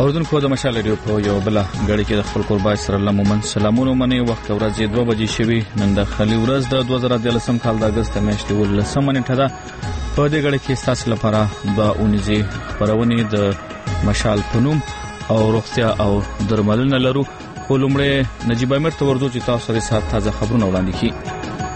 اوردونکو د مشال ریډیو په یو بل غړي کې د خپل قربای سره الله مومن سلامونه منی وخت ورځ 2 بجې شوي نن د خلی ورځ د 2013 کال د اگست میاشتې ولسمه نیټه ده په دې غړي کې تاسو لپاره د اونیزي خبرونه د مشال پنوم او روغتیا او درملنه لرو ولومړی نجیب امیر ته ورځو چې تاسو سره تازه خبرونه وړاندې کړي.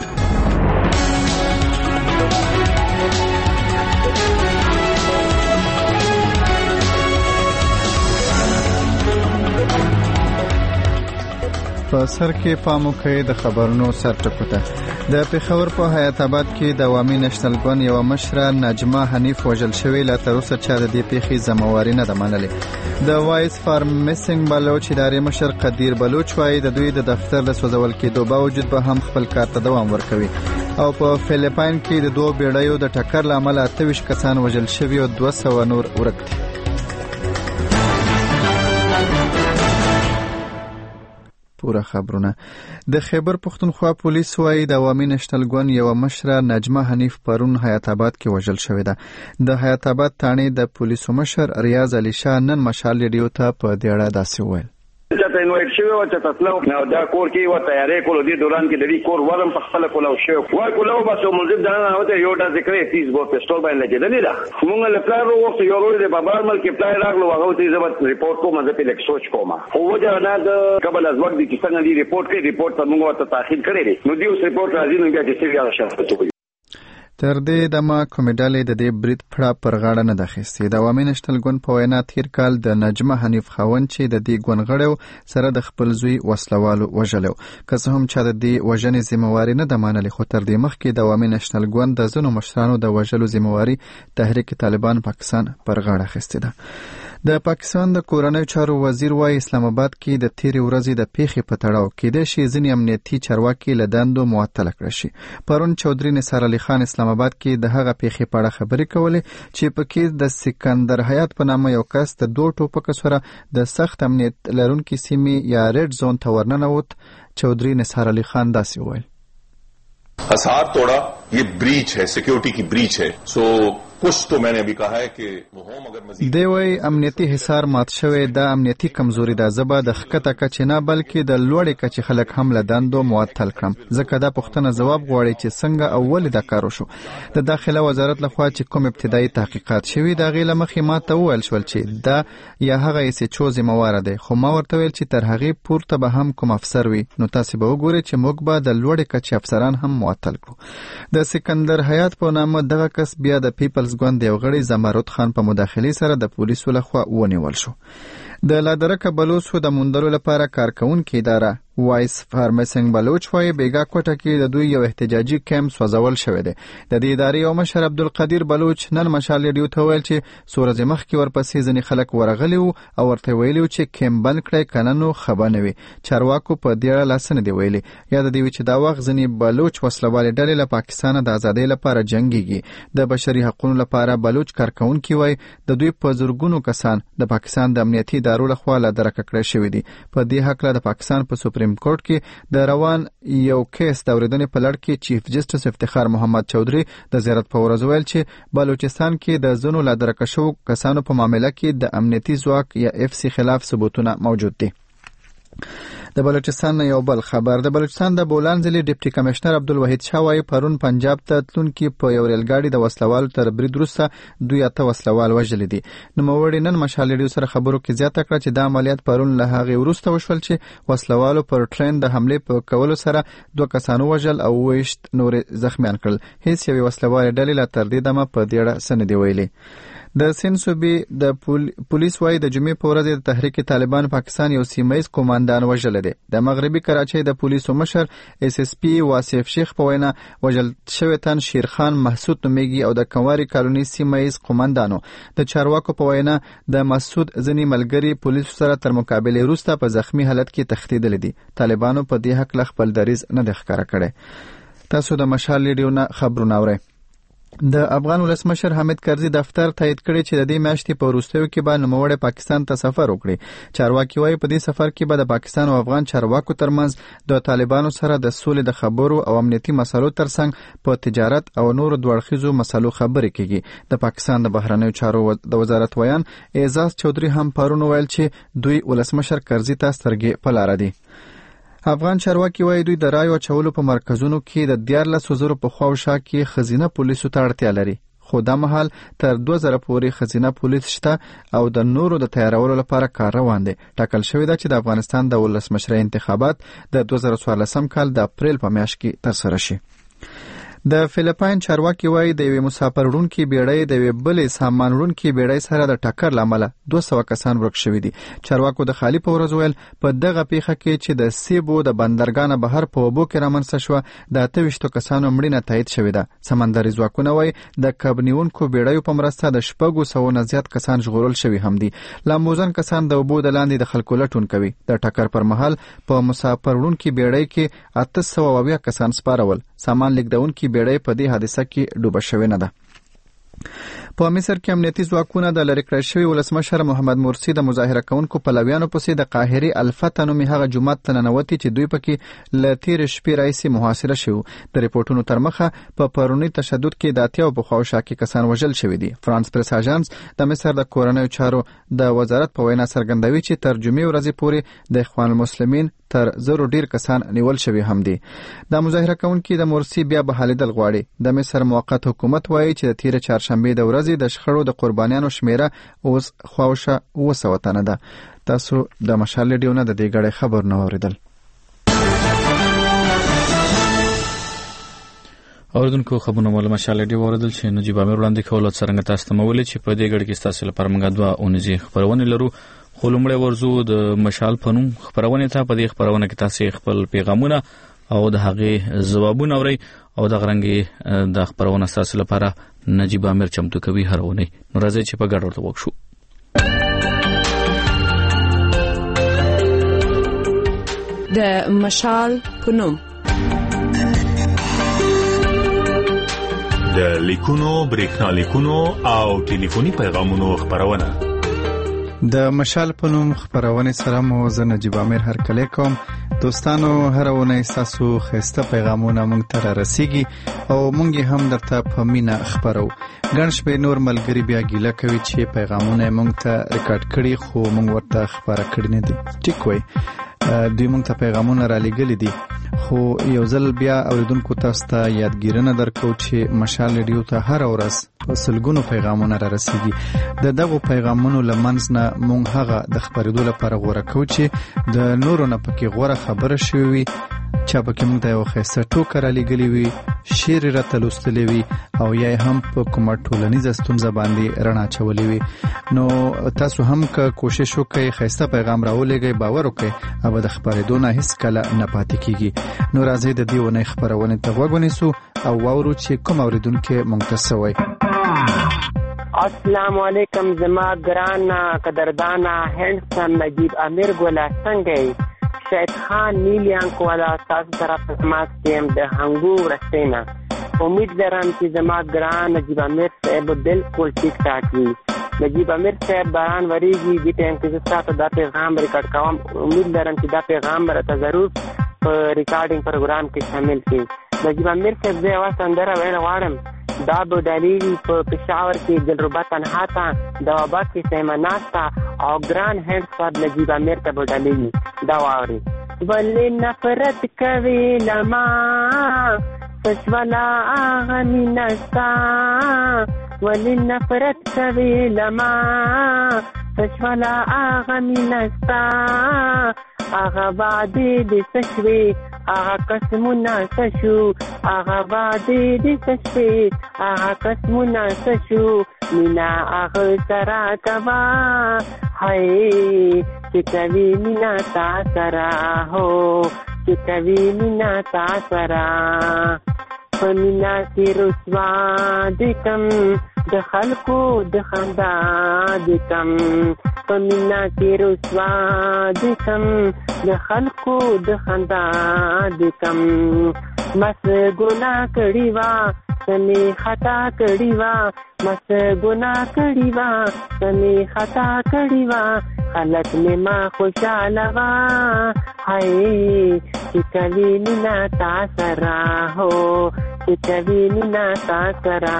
په سر کې پام وکړئ د خبرونو سرټکو ته. د پېښور په حیات آباد کې د عوامي نېشنل ګوند یو مشره نجمه حنیف وژل شوې لا تر اوسه چا د دې پیښې ذمہواری نه ده منلې. د وایس فار میسنګ بلوچ ادارې مشر قدیر بلوچ وايي د دوی د دفتر له سوځول کېدو باوجود به هم خپل کار ته دوام ورکوي. او په فلیپاین کې د دوه بیړیو د ټکر له امله 28 کسان وژل شوي او 200 نور ورک دي. پورا خبرونه. د خیبر پختونخوا پولیس وايي د عوامي نېشنل ګوند یو مشره نجمه حنیف پرون حیات آباد کې وژل شوې ده. د حیات آباد تانې د پولیسو مشر ریاض علي شاه نن مشال ریډیو ته په دې اړه داسې وویل: چې انوایټ شوی و چې تاسو نو دا کور کې و تیارې کول دي دوران کې د دې کور ورم په خپل کولو شو وای کولو بس موږ دا نه وته یو د ذکر تیز بو پستول باندې لګیدل دا موږ له پلان وروسته یو ورو د بابار مل کې پلان راغلو هغه ته زبر ریپورت کوم زه په لیک سوچ کوم خو وجه نه د قبل از وخت دي چې څنګه دی ریپورت ته موږ ته تاخير کړی نو دی اوس ریپورت راځي نو بیا چې څه یا شرط تر دې دمه کومې ډلې د دې برید پړه پر غاړه نه ده اخیستې. د عوامي نېشنل ګوند په وینا تیر کال د نجمه حنیف خاوند چې د دې ګوند غړی سره د خپل زوی وسلوالو وژلو که څه هم چې د دې وژنې ذمہواری نه ده منلې خو تر دې مخکې د عوامي نېشنل ګوند د ځینو مشرانو د وژلو ذمہواری تحریک طالبان پاکستان پر غاړه اخیستې ده. د پاکستان د کورنیو چارو وزیر وايي اسلام آباد کې د تیرې ورځې د پیښې په تړاو کې د شي ځینې امنیتي چارواکي له دندو معطل کړل شي. پرون چودري نثار علي خان اسلام آباد کې د هغه پیښې په اړه خبرې کولې چې پکې د سکندر حیات په نامه یو کس د 2 ټوپک سره د سخت امنیت لرونکي سیمې یا ریډ زون ته ورننوت. چودري نثار علي خان داسې وویل: حصار توڑا یہ بریچ ہے سیکیورٹی کی بریچ ہے سو کچھ تو میں نے ابھی کہا ہے کہ وہ هم اگر مزید دی وای امنیتي حصار مات شوی د امنیتي کمزوري د زبا د خکته کچ نه بلکې د لوړې کچ خلک هم لداندو معطل کړم. ځکه دا پښتنه جواب غواړي چې څنګه اول د کارو شو. د داخله وزارت لخوا چې کوم ابتدایي تحقیقات شوي دا غیله مخې ماته وویل شول چې دا یا هغه یې چې ذمہوار دی خو ما ورته ویل چې تر هغه پورته به هم کوم افسر وي نو تاسو به وګورئ چې موږ به د لوړې کچ افسران هم معطل کړو. د سکندر حیات په نامه دغه کس بیا د پیپلز ګوند یو غړي زمرد خان په مداخله سره د پولیسو لخوا ونیول شو. د لادرکه بلوچو د موندلو لپاره کارکونکو اداره وایس فار میسنګ بلوچ وايي بیګا کوټه کې د دوی یو احتجاجي کیمپ سوځول شوی دی. د دې ادارې یو مشر عبدالقدیر بلوچ نن مشال ریډیو ته ویل چې سورج مخکې ورپسې ځنې خلک ورغلي او ورته ویلي چې کیمپ بند کړئ کنه نو خبر نه وي. چارواکو په دې اړه لاس نه دی ویلي. یا د دې چې دا وخت ځنې بلوچ وسلوالې ډلې له پاکستان د ازادۍ لپاره جنگيږي. د بشري حقوقو لپاره بلوچ کارکونکو وايي د دوی په زورګونو کسان د پاکستان د امنیتي ادارو لخوا لادرکه کړی شوی دي. په دې حق له د پاکستان په سپریم کورټ کې د روان یو کیس د اوریدنې په لړ کې چیف جسټس افتخار محمد چودري د زیارت په ورځ ویل چې بلوچستان کې د زنو لادرکه شو کسانو په معاملې کې د امنیتي ځواک یا اف سی خلاف ثبوتونه موجود دي. د بلوچستان یو بل خبر. د بلوچستان د بولان ضلع ډیپټي کمشنر عبدالوحید شاه وايي پرون پنجاب ته تلونکي په یو ریل ګاډي د وسلوالو تر برید وروسته 2 وسلوال وژل دي. نو موړي نن مشال ریډیو سره خبرو کې زیاته کړه چې د عملیات پرون له هغه وروسته وشول چې وسلوالو پر ټرین د حمله په کولو سره 2 کسانو وژل او 20 نور زخمیان کړل. هیڅ یو وسلوال ډلې لا تر دې دمه په دې اړه سند دی ویلي. د سین صوبې د پولیس وايي د جمعې په ورځ د تحریک طالبان پاکستان یو سیمایي کمانډان وژل دی. د مغربي کراچۍ د پولیسو مشر اس اس پی واصف شیخ په وینا وژل شوی تن شیرخان محسود نومیږي او د کنواري کالونی سیمایي کمانډانو. د چارواکو په وینا د مسعود ځنی ملګری پولیسو سره تر مقابله وروسته په زخمی حالت کې تښتیدل دي. طالبانو په دې حق خپل دریځ نه ښکاره کړي. تاسو د مشال ریډیو نه خبرونه اورئ. د افغان ولسمشر حامد کرزي دفتر تایید کړی چې د دې میاشتې په وروستیو کې به نوموړی پاکستان ته سفر وکړي. چارواکي وایي په دې سفر کې به د پاکستان او افغان چارواکو ترمنځ د طالبانو سره د سولې د خبرو او امنیتي مسلو ترڅنګ په تجارت او نورو دوړخیزو مسلو خبرې کیږي. د پاکستان د بهرنیو چارو د وزارت ویان اعزاز چودھری هم پرون ویل چې دوی ولسمشر کرزي ته سترګې په لاره دي. افغان چارواکي وایي دوی د رایو اچولو په مرکزونو کې د 14,000 په خواوشا کې خزینه پولیسو ته اړتیا لري، خو دا مهال تر 2000 پورې خزینه پولیس شته او د نورو د تیارولو لپاره کار روان دی. ټاکل شوی ده چې د افغانستان د ولسمشر انتخابات د 2014 کال د اپریل په میاشت کې ترسره شي. د فلیپاین چارواکي وایي د یوې مسافر وړونکي بیړۍ د یوې بلې سامان وړونکي بیړۍ سره د ټکر له امله 200 کسان ورک شوي دي. چارواکو د خالي په ورځ ویل په دغه پیښه کې چې د سیبو د بندرګاه بهر په اوبو کې رامنځته شوه د 28 کسانو مړینه تایید شوې ده. سمندري ځواکونه وایي د کبنیونکو بیړیو په مرسته د 600 نه زیات کسان ژغورل شوي هم دي. لامبوزن کسان د اوبو د لاندې د خلکو لټون کوي. د ټکر پر مهال په مسافر وړونکي بیړۍ کې 820 کسان سپارول. سامان لیږدونکي بیړۍ په دې حادثه کې ډوبه شوې نه ده. په مصر کې امنیتي ځواکونه د لری کړی شوی ولسمشر محمد مرسی د مظاهره کوونکو پلویانو پسې د قاهري الفتح نومي هغه جومات ته ننوتي چې دوی پکې له تېرې شپې راهیسې محاصره شوي. د ریپورټونو تر مخه په پروني تشدد کې د 80 په خواوشا کې کسان وژل شوي دي. فرانس پریس اژانس د مصر د کورنیو چارو د وزارت په وینا څرګندوي چې تر جمعې ورځې پورې د اخوان المسلمین تر 0 ډیر کسان نیول شوي هم دي. د مظاهره کوونکي د مرسی بیا بحالیدل غواړي. د مصر موقت حکومت وایي چې د تېرې چهارشنبې د ورځې د شخړو د قربانیانو شمیره اوس خواوشا 200 تنه ده. تاسو د مشال ریډیو نه د دې غړې خبر نه اوریدل. اوردونکو خبرونه ول مشال ریډیو اوریدل چې نجیب امیر وړاندې کول څنګه تاسو ته مولې چې په دې غړ کې تاسو لپاره موږ دوا اونځي خبرونه لرو. خلومړی ورزو د مشال پنوم خبرونه ته په دې خبرونه کې تاسو خپل پیغامونه او د هغه ځوابونه اورئ او د غرنګي د خبرونه تاسو لپاره نجیب امیر چمتو کوي هرونه. نو راځي چې په ګډ ورته وښو. د مشال پنوم د لیکونو برېښنا لیکونو او ټلیفوني پیغامونو خبرونه. د مشال پنوم خبرونه سره مو زه نجیب امیر هرکلی کوم. دوستانو هرونه تاسو خسته پیغامونه مونږ ته رسیږي او مونږ هم درته په مینا خبرو. ګڼ شپې نور ملګری بیا ګیله کوي چې پیغامونه مونږ ته ریکارډ کړي خو مونږ ورته خبره کړی نه دي. ټیک وای دوی مونږ ته پیغامونه را لېږلي دي خو یو ځل بیا اوریدونکو تاسو ته یادګیرنه درکو چې مشال ریډیو ته هر ورځ په سلګونو پیغامونه را رسیږي. د دغه پیغامونو لمنځ نه مونږ هغه د خبرېدو لپاره غوړه کوو چې د نورو نه پکې غوړه خبره شوي وي، چا پکې مونږ ته یو ښایسته ټوکه را لېږلې وي، شعر یې راته لوستلی وي او یا هم په کومه ټولنیزه ستونزه باندې رڼا اچولې وي. نو تاسو هم که کوشش وکئ ښایسته پیغام راولېږئ، باور وکئ او د خبرېدو نه هیڅکله نه پاتې کېږي. نو راځئ د دې اونۍ خپرونې ته غوږ ونیسو او واورو چې کوم اورېدونکی مونږ ته څه وایي. السلام علیکم زما ګران قدردانا هینډسم نجیب امیر ګولا څنګه شاید خان نیلیانک والا تاسو طرف سماعت کیم د هنګو ورستینا. امید دارم چې زما ګران نجیب امیر صاحب بالکل ٹھیک ٹھاک وي. نجیب امیر صاحب باران وریږي دې ټیم کې تاسو دا پیغام ریکارډ کوم. امید لرم چې دا پیغام راته ضرور په ریکارډینګ پروګرام کې شامل کړئ. نجیب امیر صاحب زه اواز سندره ویل غواړم. دا به دلیل په پېښور کې دلربا تنها تا دوابات کې سیمناستا او ګران هند صاحب نجیب امیر ته به دلیل دا واوري. ولې نفرت کوي لما سشولا غمی نستا، ولې نفرت کوي لما سشولا غمی نستا، آغا وعدې دې سشوي آغا قسمونه سشو، آغا وعدې دې سشوي آغا قسمونه سشو، مینا آغا سرا کوا هاي چې کوي مینا تا سرا هو چې کوي مینا تا سرا. فمینا کې رسوا دې کم د خلکو د خندا دې کم، فمینا کې رسوا دې کم د خلکو د خندا دې کم. مس ګناه کړی وا سمې خطا کړي وا مس ګناه کړي وا سمې خطا کړي وا خلک مې ما خوشاله وا هاي چې کوي مینا تا سره هو چې کوي مینا تا سره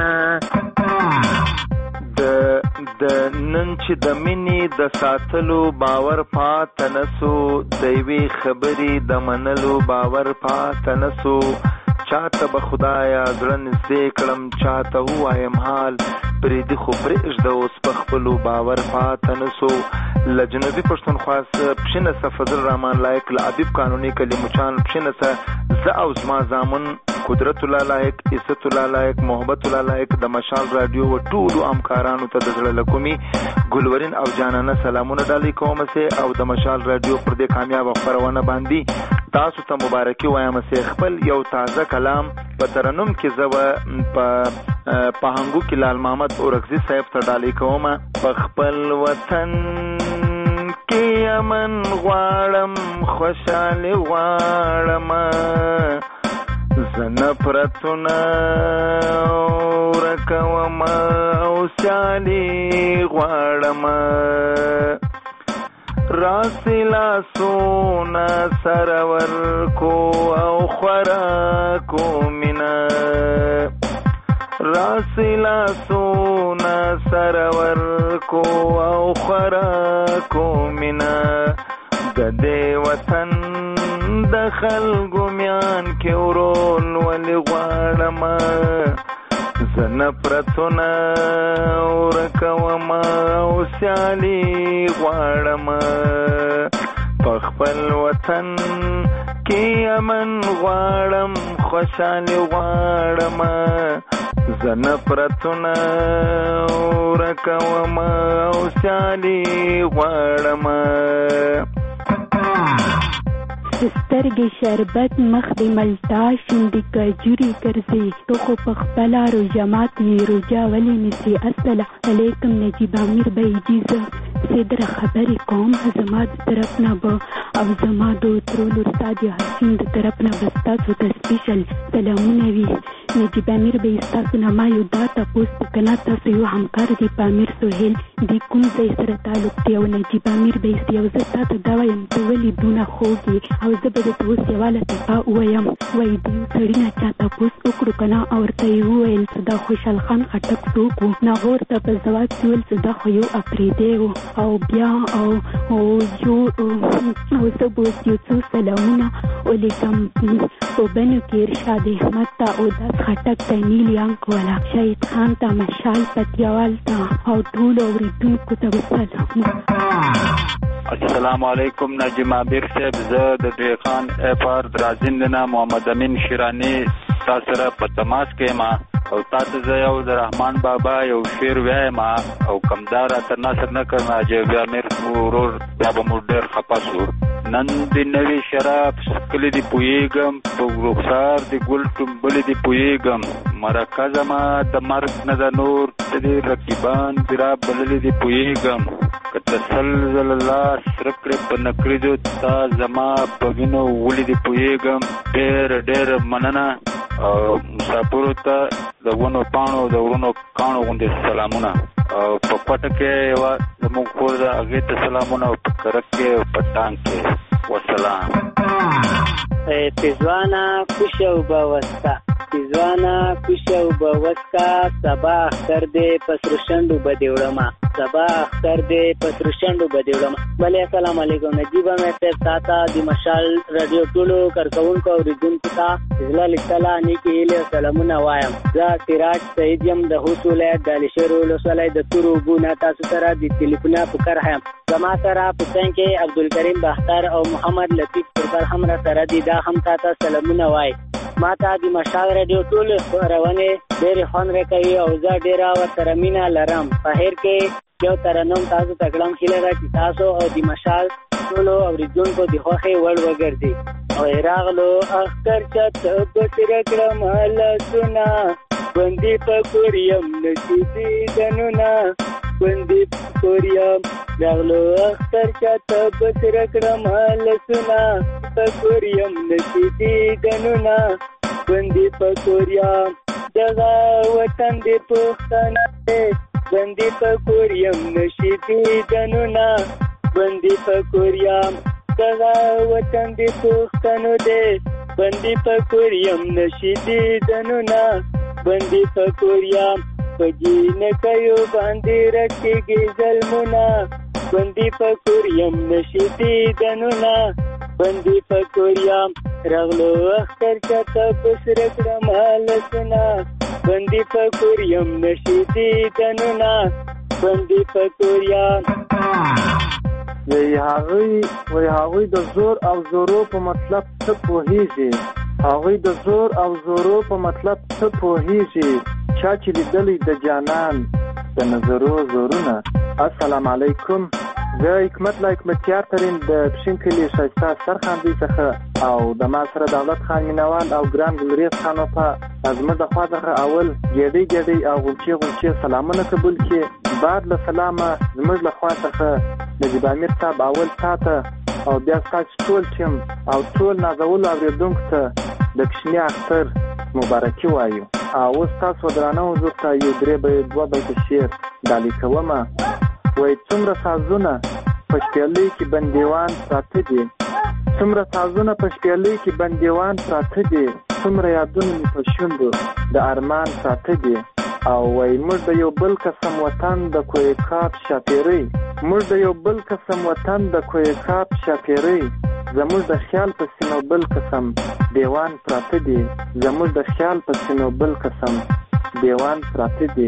د نن چې د مینې د ساتلو باور پاتې نسو د یوې خبرې د منلو باور پاتې نسو چاته به خدایا زړه نږدې کړم چاته ووایم حال پرېږدي خو پرېږده اوس په خپلو باور پاتې نسو له جنوبي پښتونخوا پښینسه فضل رحمان لایق له ادیب قانوني کلیمچان پښینسه زه او زما زامن قدرت الله لایق عزت الله لایق محبت الله لایق د مشال رادیو و ټولو همکارانو ته د زړه له کومې ګلورین او جانانه سلامونه ډالۍ کوم سه او د مشال رادیو پر دې کامیاب خبرونه باندې تاسو ته مبارکي وایم سه خپل یو تازه کلام په ترنم کې زو په هنګو کې لال محمد اورغزي صاحب ته ډالۍ کوم په خپل وطن کې امن غواړم خوشاله غواړم زنه پرتونه ورکوم او سیالي غواړم راسلا سونا سرور کو او خوراکو مینا راسلا سونا سرور کو او خوراکو مینا د دې وطن د خلکو میان کې ورول ولې غواړم زنه پرتونه ورکوم او سیالي غواړم په خپل وطن کې امن غواړم خوشاله غواړم زنه پرتونه ورکوم او سیالي غواړم سترګې شربت مخ دې ملتا شونډې کجوري ګرځي تو خو په خپله روژه ماتې روژه ولې نیسې السلام علیکم نجیب امیر بیجي زه سیدره خبرې کوم زما د طرف نه به او زما د ترولو استاد حسین د طرف نه به ستاسو ته سپیشل سلامونه وي نجیب امیر به ستاسو نه ما یو دا تپوس کنه تاسو یو همکار دی په امیر سهیل دی کوم ځای سره تعلق دی او نجیب امیر به یو زه تاسو دا وایم ته ولې دونه خوږې او زه به درته اوس یوه لطیفه ووایم وایي د یو سړي نه چا تپوس وکړو که نه او ورته یې وویل چې دا خوشحال خان خټک څوک و نو هغه ورته په ځواب کې ویل چې دا خو یو اپرېدی و او بیا او زه به اوس یو څو سلامونه ولیکم په بنو کې ارشاد احمد ته او داس خټک ته نیلي انکواله شهید خان ته مشال پتیوال ته او ټولو اورېدونکو ته وسلام. السلام علیکم نجم عابر صاحب زه د دوی خان افار درازند نه محمد امین شیرانی تاسو سره په تماس کې ما او تاسو زه یو د رحمان بابا یو شعر وایم او کمدار تر ناصر نه کړم چې بیا مې ورور بیا به مو ډېر خپه شو نن د نوې شراب کلی دی پویګم په رخسار دی ګل ټومبل دی پویګم مرکز ما د مرګ نه د نور دې رقیبان درا بلل دی پویګم کتسل زل الله سرکړ په نکړې جو تا زما په وینو ولې دی پویګم ډېر مننه او مسافر ته د ونو پانو د ورونو کانو غوندې سلامونه او په پټه کې یو زموږ کور د هغې ته سلامونه او په کرک کې او په ټانک کې وسلام. پېزوانه کوشه اوبه وسکه پېزوانه کوشه اوبه وسکه سبا اختر دی په سرو شنډو به دې وړمه سبا اختر دی په سرو شنډو به دې وړمه. بلې السلام علیکم نجیب امیر صاحب تا ته د مشال راډیو ټولو کارکوونکو اورېدونکو ته زړه له تله نیکې هیلې او سلامونه وایم. زه سراج سعید یم د خوست ولایت د علیشیر ولسوالۍ د تورو اوبو نه تاسو سره د تلیفونه په کار یم. زما سره په څنګ کې عبدالکریم باختر او محمد لطیف پرکر هم را سره دي دا هم تا ته سلامونه وایي. ما ته د مشال راډیو ټولې خپرونې ډېرې خوند راکوي او زه ډېره ورسره مینه لرم. په اخر کې یو ترنم تاسو ته کړم هیله ده چې تاسو او د مشال ټولو اورېدونکو د خوښۍ وړ وګرځي. او راغلو اختر چاته بسره کړم لاسونه بندي په کوریم نشي دیدنونه بندي په کوریم راغلو اختر چاته بسره کړم لاسونه په کوریم نشي دیدنونه بندي په کوریم دغه وطن دې پښتانه بندي په کوریم نشي دیدنونه بندي په کوریم دغه وطن دې پښتنو دې بندي په کوریم نشي دیدنونه بندي په کوریم په جینکیو باندې رکیږي ظلمونه بندي په کوریم نشي دیدنونه بندي په کوریم رغلو اختر چاته بسر کړم لسنا بندي په کوریم نشي دیدنونه بندي په کوریم وی هغوی د زور او زورو په مطلب څه پوهیږي هغوی د زور او زورو په مطلب څه پوهیږي چا چې لیدلی د جانان د نظرو زورونه. السلام علیکم، زه حکمت لا حکمتیار ترین د پښین کلي ښایسته سرخاندۍ څخه او د ما سره دولت خان مینوال او ګران ګلریز خان په زموږ د خوا څخه اول ګېډۍ او غونچې سلامونه قبول کړي. بعد له سلامه زموږ له خوا څخه نجیب امیر صاحب اول تاته او بیا ستاسو ټول ټیم او ټول نازولو اورېدونکو ته د کوچني اختر مبارکي وایو. او اوس تاسو درانه حضور ته یو درې بیته شعر ډالۍ کومه. وایي څومره سازونه په شپېلۍ کې بندیوان پراته دي څومره سازونه په شپېلۍ کې بندیوان پراته دي څومره یادونه مې په شونډو د ارمان پراته دي. او وایي موږ د یو بل قسم وطن د کوهکاب شاپېرۍ موږ د یو بل قسم وطن د کوهکاب شاپېرۍ زموږ د خیال په سینو بل قسم دیوان پراته دي زموږ د خیال په سینو بل قسم دیوان پراته دي.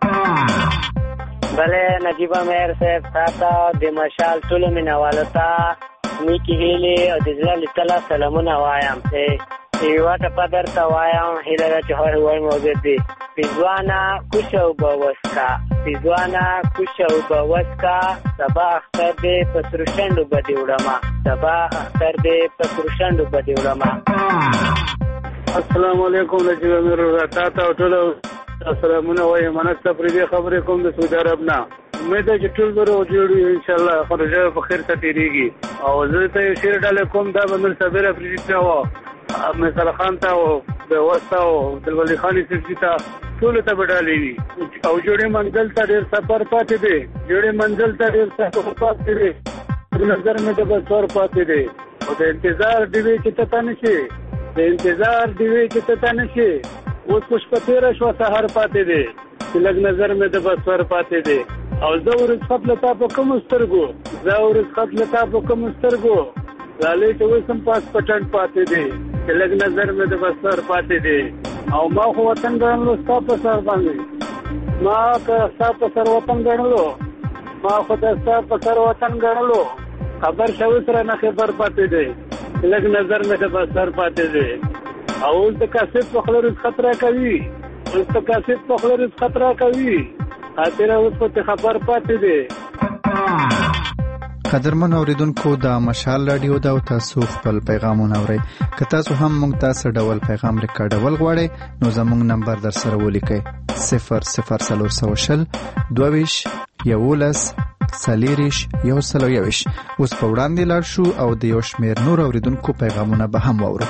بله نجیب امیر صاحب تاته د مشال ټولو مینوالو ته نیکې هیلې او د زړه له تله سلامونه وایم. یوه ټپه درته وایم، هیله ده چې هر وای موجود دی. پیزوانه کوشه اوبه وسکه پیزوانه کوشه اوبه وسکه سبا اختر دی په سرو شنډو به دې وړمه سبا اختر دی په سرو شنډو به دې وړمه. السلام علیکم نجیب امیر تاته او ټولو سلامونه وایم. منک تفریدي خبرې کوم د سعودي عرب نه. امید ده چې ټول به جوړ وي انشاءالله خرجه په خیر ته تېرېږي. او زه ته یو شعر ډالۍ کوم، دا به میر صابر افریدي ته و مثال خان ته او د وسته او دلولي خان صفي ته ټولو ته به ډالۍ وي. او جوړې منزل ته ډېر سفر پاتې دی جوړې منزل ته ډېر سفر پاتې دی نظر مې د بسور پاتې دی. او د انتظار ډیوې چې ته ته نشي د انتظار ډیوې چې ته ته نشي اوس خوش په تېره شوه سهار پاتې دی چې لږ نظر مې د بسور پاتې دی. او زه ورزخط له تا په کومو سترګو لالې ته اوس هم پاس پټن پاتې دی چې لږ نظر مې د بسور پاتې دی. او ما خو وطن ګڼلو ستا په سر باندې ما که ستا په سر وطن ګڼلو ما خو د ستا په سر وطن ګڼلو خبر شه اوس رانه خبر پاتې دی چې لږ نظر مې د بسور پاتې دی. او اوس د کاسټ په خوله رزقت راکوي خاطره اوس په خبر پاتې دی. قدرمن اوریدونکو د مشال رادیو دا تاسو خپل پیغامونه اورئ. که تاسو هم موږ تاسو ډول پیغام ریکارډول غواړئ نو زموږ نمبر در سره ولیکئ 00420 22 11 40 121. اوس په وړاندې لاړ شو او د یو شمېر نور اوریدونکو پیغامونه به هم واورو.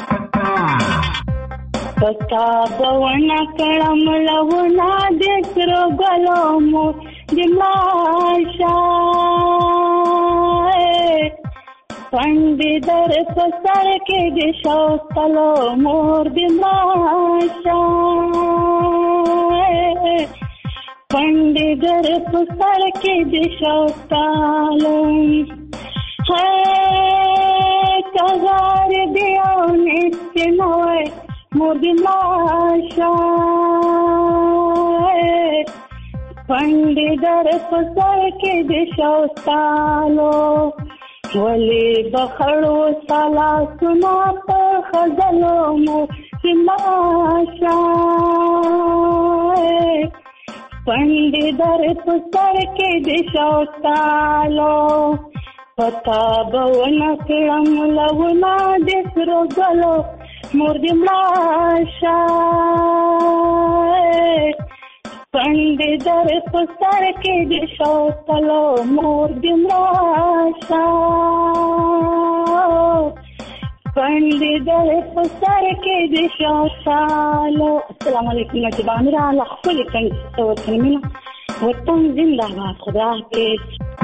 پتا بونا کړم لونا د سرو ګلومو د ماشا پندې در په سر کې د شوتلو مور د ماشا پندې در په سر کې د شوتلو کغار دیونه سینوي مور د ماشا پندې در په سر کې د شوتلو ولی بخړو سالا سنا په خزلو مو ماشا پندې در په سر کې د شوتلو پتا بونا کړم لونا د سرو ګلو مور د ماشا پندې در په سر کې د شوتلو مور د ماشا ځنډېدل په سر کې د شاله. السلام علیکم نجیب امیر الله خپل څنګه وطنمنه وطن زنده باد خدا حافظ.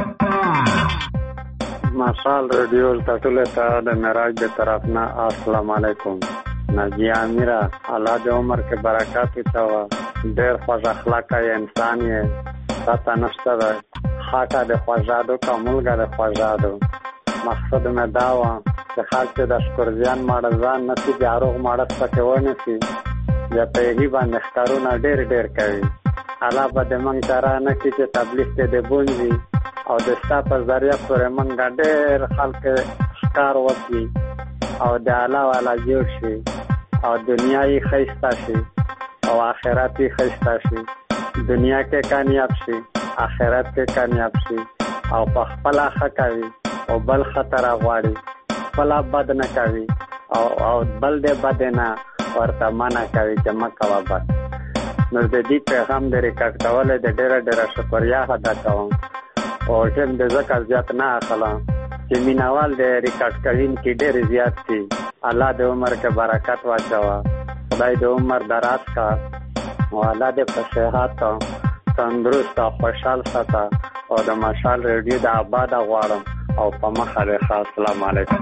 مشال ریډیو ټاټوله ته د معراج د طرف نه السلام علیکم. نجیب امیر الله دې عمر کې برکات وچاوه. ډېر خوږ اخلاقه انسان یې پته نشته ده خاکه د خوږادو که ملګه د خوږادو. مقصد مې دا وه چې خلک چې د شکرزیان ماړه ځان نسي د اروغ ماړه پکې ونیسي بیا په هغې باندې ښکارونه ډېر کوي. الله به د موږ چاره نه کړي چې تبلیغ کې د بونځي او د ستا په ذریعه پورې موږ ډېر خلک ښکار وکړي او د الله والا جوړ شي او دنیا یې ښایسته شي او آخرت یې ښایسته شي. دنیا کې کامیاب شي آخرت کې کامیاب شي او په خپله ښه کوي او بل خطر غواړي خپله بد نه کوي او بل دې بد نه ورته منع کوي چې مه کوه بد. نو د دې پیغام د ریکارډ کولو د ډېره شکریا ادا کوم او ټیم د ځکه زیات نه اخلم چې مینوال د ریکارډ کوونکي ډېر زیات دي. الله د عمر کې برکت واچوه. خدای د عمر دراز کا او الله دې په صحت تندرست او خوشحال ساته او د مشال ریډیو د آباد غواړم او په مخه ده. السلام علیکم.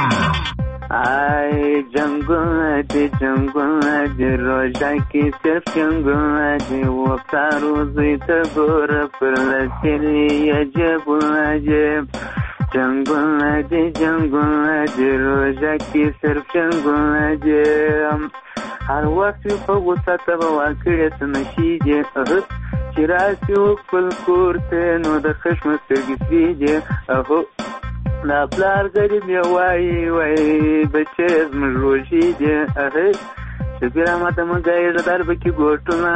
آی جنگونه دی روژه کې صرف جنگونه دی وقتا روزی ته ګوره پر لسیری عجب العجب. جنگونه دی روژه کې صرف جنگونه دی هر وخت په غوسه ته به واکړې څه نشي دی چې راسي خپل کور ته نو د خشم سترګې سرې دی. دا پلار غریب یې وایي بچې زموږ روژې دی شکر ماته مه ګایې د در به کې ګوټونه.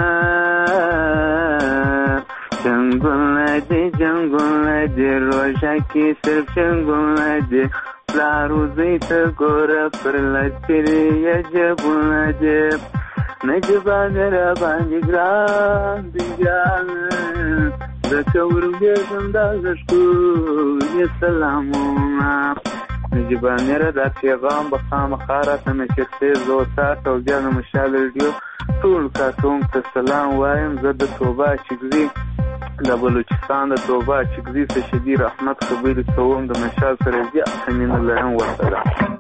جنګونه دی روژه کې صرف جنګونه دی پلار روزی ته ګوره پر لسیری عجبونه دی. نجیبه مې راباندې ګران دی ګرانه ځکه ورګېږم دا ښکلي سلامونه. نجیبه مې دا پیغام به خامخا راته نشستې زه وساته او بیا د مشال ریډیو ټول کارکوونکو ته سلام وایم. زه د توبه چکزي د بلوچستان د توبه چکزي څخه شدید رحمت خبرې کوم. د مشال سره زیاته مینه لرم ورسره.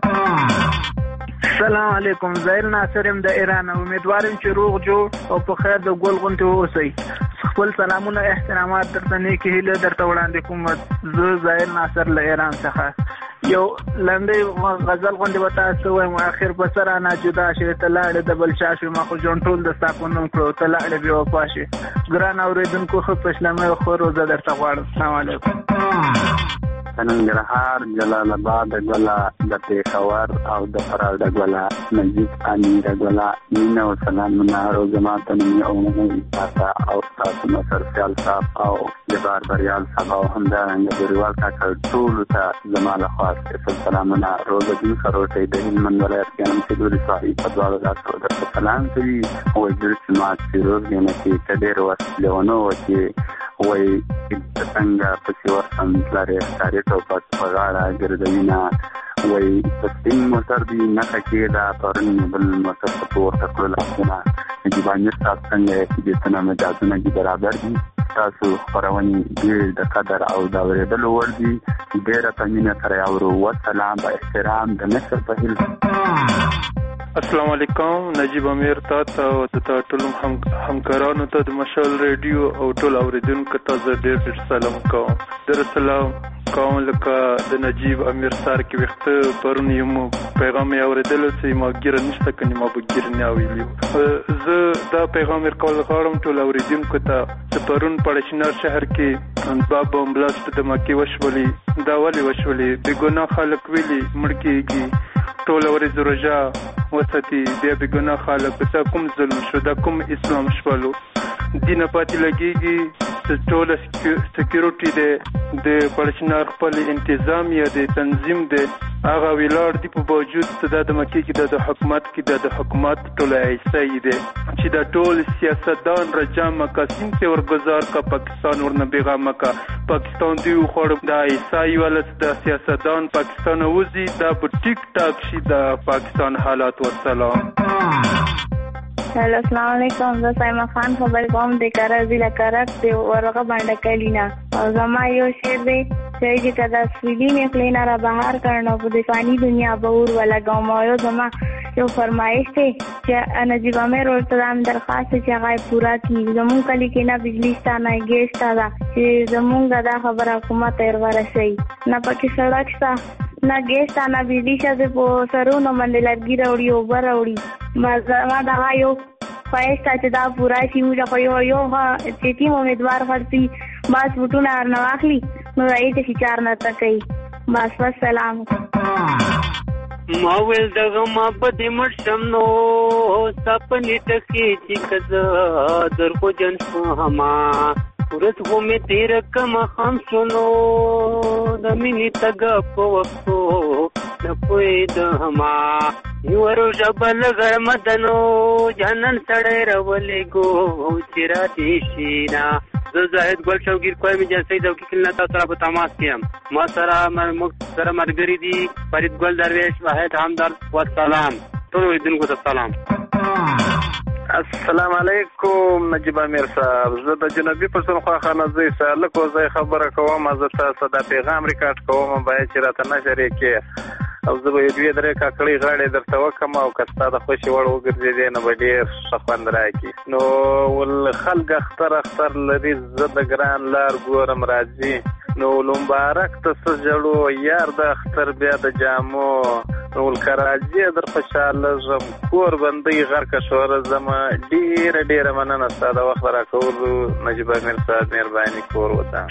السلام علیکم. ظاهر ناصر یم د ایران. امیدوارم چې روغ جوړ او په خیر د ګل غونډې واوسئ. خپل سلامونه احترامات درته نیکې هیلې درته وړاندې کوم. زه ظاهر ناصر له ایران څخه یو لنډۍ غزل غوندې به تاسو وایم. اخر په سره نه جدا شې ته لاړې د بل چا شوې ما خو ژوند ټول د ستا په نوم کړو ته لاړې بې وفا شې. ګران اورېدونکو ښه پشلمۍ او ښه روزه درته غواړم. السلام علیکم. ننګرهار جلال آباد ګله د پېښور او د فراه د ګله نجیب امیر ګله مینه او سلامونه روزما ته مې او تاسو او تاسو نصر خیال صاحب او د باربریال صاحب او همدارنګه ګریوال کاکا ټول ته زما له خوا سلامونه روزه دې خروټې د هلمند ولایت کې هم چې دوی صاحب په دواړو لاسو درته سلام کوي او د سماعت فیروز نه کې ډېر وخت لیونو چې وای څنګه په سیور سم لري ښکارې ټوپک په غاړه ګرځوینه وای په سپین موټر دی نه کېدا پرون بل موټر په پورته کړل نه چې باندې تاسو څنګه چې څنګه مجازونه دي برابر دي. تاسو خبرونه ډېر د قدر او د اورېدلو وړ دي. ډېر پمینه سره اورو والسلام با احترام د مصر په هیل. السلام علیکم. نجیب امیر تاسو او د ټول همکارانو ته د مشال ریډیو او ټول اوریدونکو ته ډېر سلام کوم. سلام کوم لکه د نجیب امیر سره کې وخت پرون یم پیغام یې اوریدل چې ما ګیر نشته کني ما بګیر نه ویلو. زه دا پیغام ورکول غواړم ټول اوریدونکو ته چې پرون پړشنار شهر کې باب بمبلاست د مکی وشولي دا ولي وشولي بې ګناه خلک ویلي مړ کېږي ټول ورځ روژه وساتي بیا بې ګناه خلک څه کوم ظلم شو دا کوم اسلام شولو دینه پاتې لګېږي ټول سکیورټي د پړشنار خپل انتظام یا د تنظیم د هغه ویلار دی په باوجود د مکه کې د حکومت کې د حکومت ټول ایسای دی چې د ټول سیاستدان رجام قاسم ته ورگزار کا پاکستان ورنه پیغام کا پاکستان دی خو د ایسای ولس د سیاستدان پاکستان وزي د ټیک ټاک شي د پاکستان حالات والسلام. السلام علیکم. زه سایما خان خبر کوم د کارا ضلع کرک دی ورغه باندې کلینا او زما یو شعر دی چې کدا سویلی میں خلینا را بهار کرنا په د فانی دنیا بور ولا گاو ما یو زما یو فرمایش دی چې نجیب امیر ورته درخواست چې هغه پورا کړي. زمون کلی کې نه بجلی ستانه ګیس تا دا چې زمونږ دا خبره حکومت تر ورسي نه پکې سړک ستا نه ګیس تا نه بجلی شته په سرونو باندې لګي راوړي او براوړي ما دا یو فایستا چې دا پورا شي موږ یو چې تیم امیدوار ورتي بس وټونه نه واخلي نو راځي چې چار نه تکي بس والسلام. ما ویل دغه ما بده مرشم نو سپنې ټکی چې کزا در کو جن هما ورته و می تیر کما خام شنو د مینې تګ په وختو نه پوهېد هما یورو ژبل غرمدنو جانن سړی راولېږو چې راتې شي نه. زه زاهد ګل شوګیر کوم جنسي ذوقي کلنا تاسو سره په تماس کې یم. ما سره مرګري دي فرید ګل درویش واحد همدرد والسلام. ټول اوریدونکو ته سلام. السلام علیکم نجیب امیر صاحب. زه د جنوبي پښتونخوا خانزۍ سالک وزای خبره کوم. زه تاسو د پیغام ریکارډ کوم باید چې راته نشر کې او زه به دوی درې کاکړي غاړې درته وکم او کستا د خوشي وړ وګرځېدې نه به ډېر ښه خوند راکړي. نو ول خلک اختر لري زه د ګران لار ګورم راځي نو مبارک ته څه جوړو یار د اختر بیا د جامو نو ول کراځي در خوشاله زم کور بندي غر کا شور زم ډېر مننه ستاسو وخت راکولو نجیب امیر صاحب مهرباني کور وتا.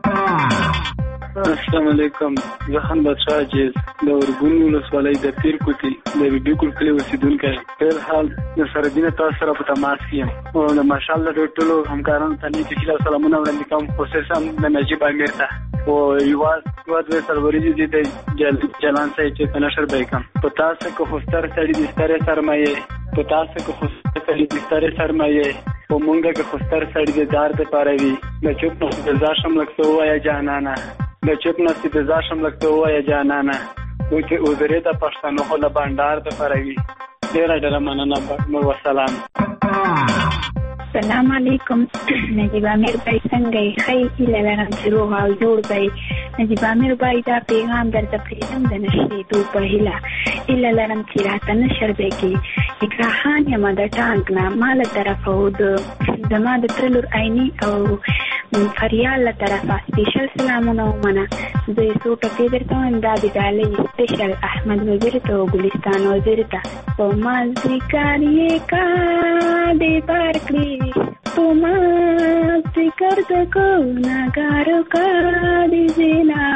السلام علیکم. زه خان بادشاه عزیز د ورګون ولسوالۍ د پیر کوټي د بیبي کول کلی اوسیدونکی په حال د سردینه تاسو سره په تماس کې یم او د ماشاءالله د ټولو همکارانو ته نیک سلامونه وړاندې کوم خصوصا د نجیب امیر ته او یو د سروري دي د جلان سای چې تنشر بیکم په تاسو کو خوستر سړي د ستاره سرمایه په تاسو کو خوستر سړي د ستاره سرمایه په مونږه کې خوستر سړي د دار ته پاروي د چوپ نو د زاشم لکته وایا جانانا د چوپ نسی د زاشم لکته وایا جانانا او چې وزره د پښتنو خو له بانډار ته پروي. ډېر مننه. مو والسلام. السلام علیکم. نجیب امیر بھائی څنګه خی اله لرم چې روغ او جوړ بھائی. نجیب امیر بھائی دا پیغام درته پریدم د نشریدو په هیله اله لرم چې راته نشر دی کې اکراهان یم د ټانک نه مال طرف او د ما د ترلور عیني او فریال له طرفه سپیشل سلامونه ومنه. زه یې څو ټکې درته وایم دا د ډالۍ سپیشل احمد وزیر ته او ګلستان وزیر ته په مازدیګر یې کا دې بار کړي په مازدیګر د ګناهګارو کا دې زینا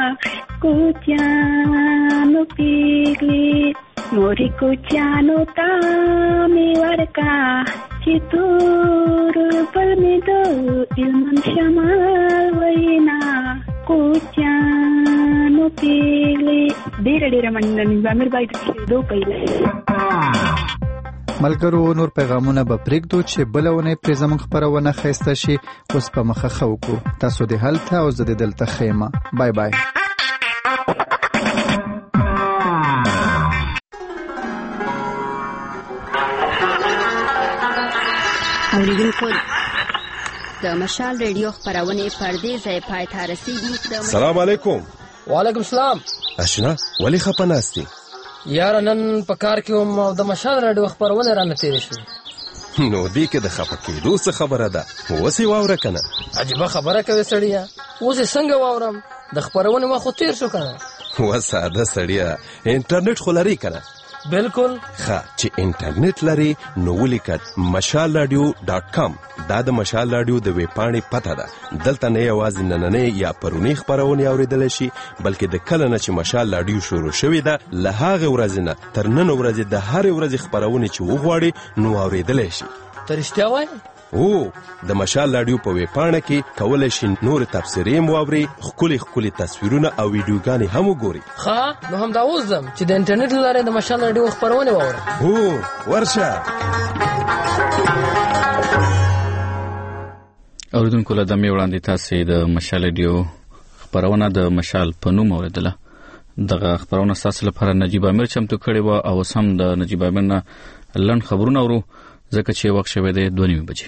کوچیانو پیغلي موری کوچیانو تا مې ورکا چې تور پر مې د علم شمال وینا کوچیانو پیغلي. ډېر مننه نجیب امیر بھائی د دو پهله ملګرو. نور پیغامونه به پرېږدو چې بلونه پرې زموږ خپرونه ښایسته شي. اوس په مخه ښه وکړو. تاسو دې هلته او زه دې دلته ښه یم. بای بای. اوریدونکو د مشال ریډیو خبرونه پردې ځای پای ته رسیدي. سلام علیکم. وعلیکم السلام. اشنا ولی خپناستی یار نن په کار کې هم د مشال ریډیو خبرونه را نتیری شو. نو دې کې د خپکېدو څه خبره ده. وسی واوره کنه. عجیب خبره کوي سړیا. اوس څنګه واورم د خبرونه ما خو تیر شو کنه. و ساده سړیا انټرنیټ خلاري کنه. بالکل ښه چې انټرنیټ لري نو ولیکت mashalradio.com. دا د مشال رادیو د ویبپاڼې پته ده. دلته نه یوازې نننۍ یا پرونی خبرونه اوریدل شي بلکې د کله نه چې مشال رادیو شروع شوې ده له هغه ورځې نه تر نن ورځې د هر ورځې خبرونه چې وغواړي نو اوریدل شي. تر رښتیا وایي د مشال رادیو په ویب پاڼه کې کولای شئ نور تفسیرې واورئ، ښکلي تصویرونه او ویډیوګانې هم وګورئ. ښه، نو همدا اوس ځم چې د انټرنیټ له لارې د مشال رادیو خپرونې واورم. ورشه. اوریدونکو له دمې وړاندې تاسې د مشال رادیو خپرونه د مشال په نوم اوریدله. دغه خبرونه ستاسو لپاره نجیب امیر چمتو کړې وه او اوس هم د نجیب امیر نه لنډ خبرونه اورو ځکه چې وخت شوی دی 2:30 بجې.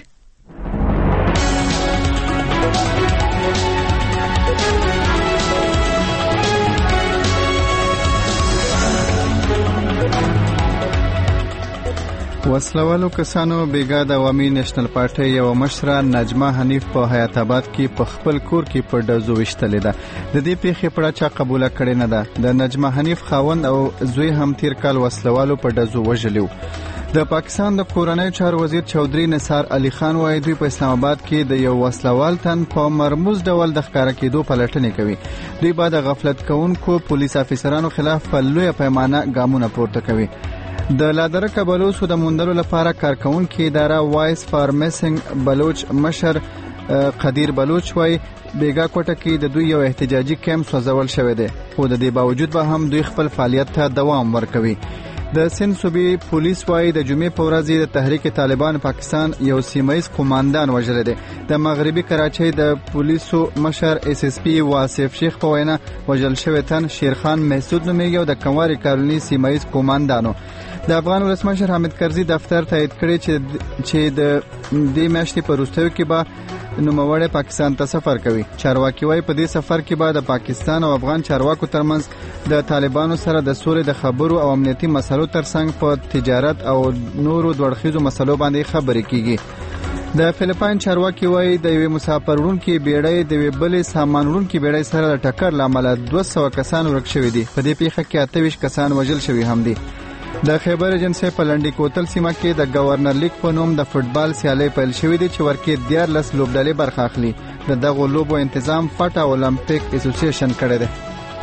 وسلوالو کسانو بیګا د عوامي نېشنل پارټۍ یو مشره نجمه حنیف په حیات آباد کې په خپل کور کې په ډزو وشتلې ده. د دې پیښې پړه چا قبول کړې نه ده. د نجمه حنیف خاوند او زوی هم تیر کال وسلوالو په ډزو وژلیو. د پاکستان د کورنۍ چارو وزیر چودري نثار علي خان وايي دوی په اسلام آباد کې د یو وسلوال تن په مرموز ډول د ښکارا کېدو پلټنې کوي. دوی به د غفلت کوونکو پولیس افیسرانو خلاف په لویه پیمانه ګامونه پورته کوي. د لادرکه بلوچو د موندلو لپاره کارکونکو اداره وایس فار میسنګ بلوچ مشر قدیر بلوچ وايي بیګا کوټه کې د دوی یو احتجاجي کیمپ سوځول شوی دی، خو د دې باوجود به هم دوی خپل فعالیت ته دوام ورکوي. د سند صوبې پولیس وايي د جمعې په ورځ د تحریک طالبان پاکستان یو سیمایي قوماندان وژل دی. د مغربي کراچۍ د پولیسو مشر اس اس پی واصف شیخ په وینا وژل شوی تن شیرخان محسود نومیږي او د کمواري کارونی سیمایي قوماندانو. د افغان ولسمشر حامد کرزي دفتر تایید کړی چې د دې میاشتې په وروستیو کې به نوموړی پاکستان ته سفر کوي. چارواکي وايي په دې سفر کې به د پاکستان او افغان چارواکو ترمنځ د طالبانو سره د سولې د خبرو او امنیتي مسلو ترڅنګ په تجارت او نورو دوړخیزو مسلو باندې خبرې کیږي. د فلیپاین چارواکي وايي د یوې مسافر وړونکي بیړۍ د یوې بلې سامان وړونکي بیړۍ سره د ټکر له امله 200 کسان ورک شوي دي. په دې پیښه کې 28 کسان وژل شوي هم دي. د خیبر ایجنسي په لنډی کوتل سیمه کې د گورنر لیگ په نوم د فوتبال سیالي پیل شوې دي چې ورکې 14 لوبډلې برخه اخلي. د دغه لوبو تنظیم فاټا اولمپیک اسوسییشن کړی دی.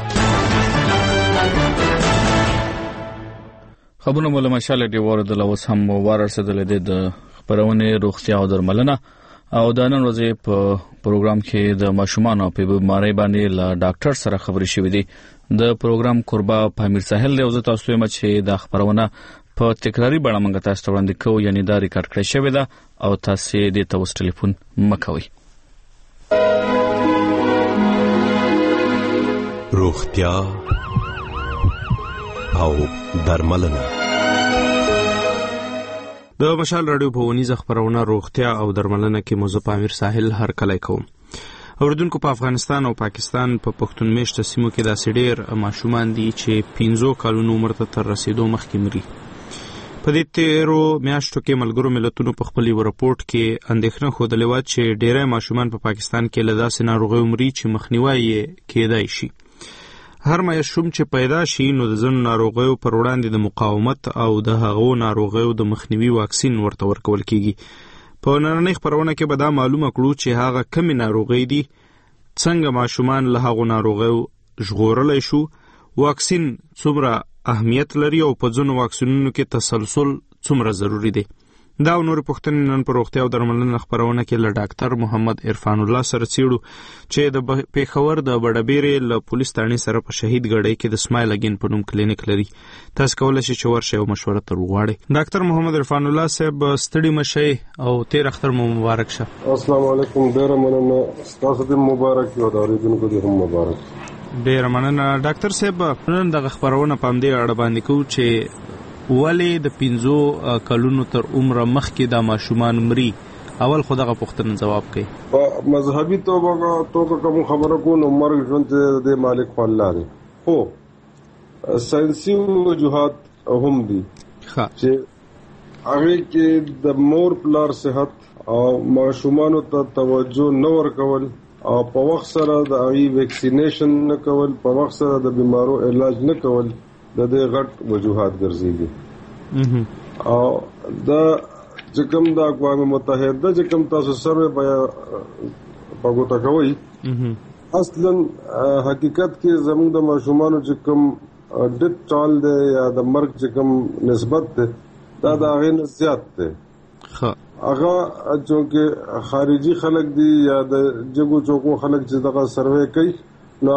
خبرونه مولا مشال دی ورته اوس هم ورسېدل دي د خبرونه روغتیا او درملنه او د نن ورځې په پروګرام کې د ماشومان په بیماری باندې له ډاکټر سره خبرې شوې دي. د پروګرام قربا پامیر ساحل له وزارت تاسو یم چې د خبرونه په تکراری بڼه موږ تاسو ته وړاندې کوو، یعنی دا ریکارډ کړی شوی ده او تاسو دې ته اوس ټلیفون مکوئ. روغتیا او درملنه. د مشال رادیو په ونیزه خبرونه روغتیا او درملنه کې موضوع پامیر ساحل هر کله کوم. اوردونکو په افغانستان او پاکستان په پښتون میشته سیمو کې داسې ډېر ماشومان دي چې 15 کلونو عمر ته تر رسیدو مخکې مري. په دې تیرو میاشتو کې ملګرو ملتونو په خپل یو راپورټ کې اندېښنه ښودلې وه چې ډېری ماشومان په پاکستان کې له داسې ناروغیو مري چې مخنیوی یې کېدای شي. هر ماشوم چې پیدا شي نو د ځینو ناروغیو پر وړاندې د مقاومت او د هغو ناروغیو د مخنیوي واکسین ورته ورکول کېږي. په نننۍ خبرونه کې به دا معلومه کړو چې هغه کمې ناروغۍ دي، څنګه ماشومان له هغو ناروغیو ژغورلی شو، واکسین څومره اهمیت لري او په ځینو واکسینونو کې تسلسل څومره ضروری دی. دا او نور پوښتنې نن په روغتیا او درملنه خبرونه کې له ډاکټر محمد عرفان الله سره څېړو چې د پیښور د بډبیرې له پولیس تاڼې سره په شهید ګړۍ کې د سمایل اگین په نوم کلینیک لري. تاسو کولی شئ چې ورشئ او مشوره تر وغواړئ. ډاکټر محمد عرفان الله صاحب ستړي مشئ او تیر اختر مو مبارک شه. السلام علیکم. ډیره مننه، ستاسو دې مبارک وي او د اورېدونکو دې هم مبارک. ډیره مننه ډاکټر صاحب. نن دغه خبرونه په همدې اړه باندې کوو چې ولې د 15 کلونو تر عمره مخکې د ماشومان مري. اول خو دغه پوښتنه جواب کوي. په مذهبي توګه کوم خبره کو نو مرګ ژوند د مالک په الله دی، خو ساينسي وجوهات هم دي چې هغه کې د مور پلار صحت او ماشومانو ته توجه نه ورکول او په وخت سره د ویکسینیشن نه کول، په وخت سره د بیمارو علاج نه کول د دې غټ وجوهات ګرځېږي. او دا چې کوم د اقوام متحده چې کوم تاسو سره بیا په ګوته کوي، اصلا حقیقت کې زموږ د ماشومانو چې کوم ډیت ټال دی یا د مرګ چې کوم نسبت دی دا د هغې نه زیات دی. هغه چې خارجي خلک دي یا د جګو چوکو خلک چې دغه سروې کوي نو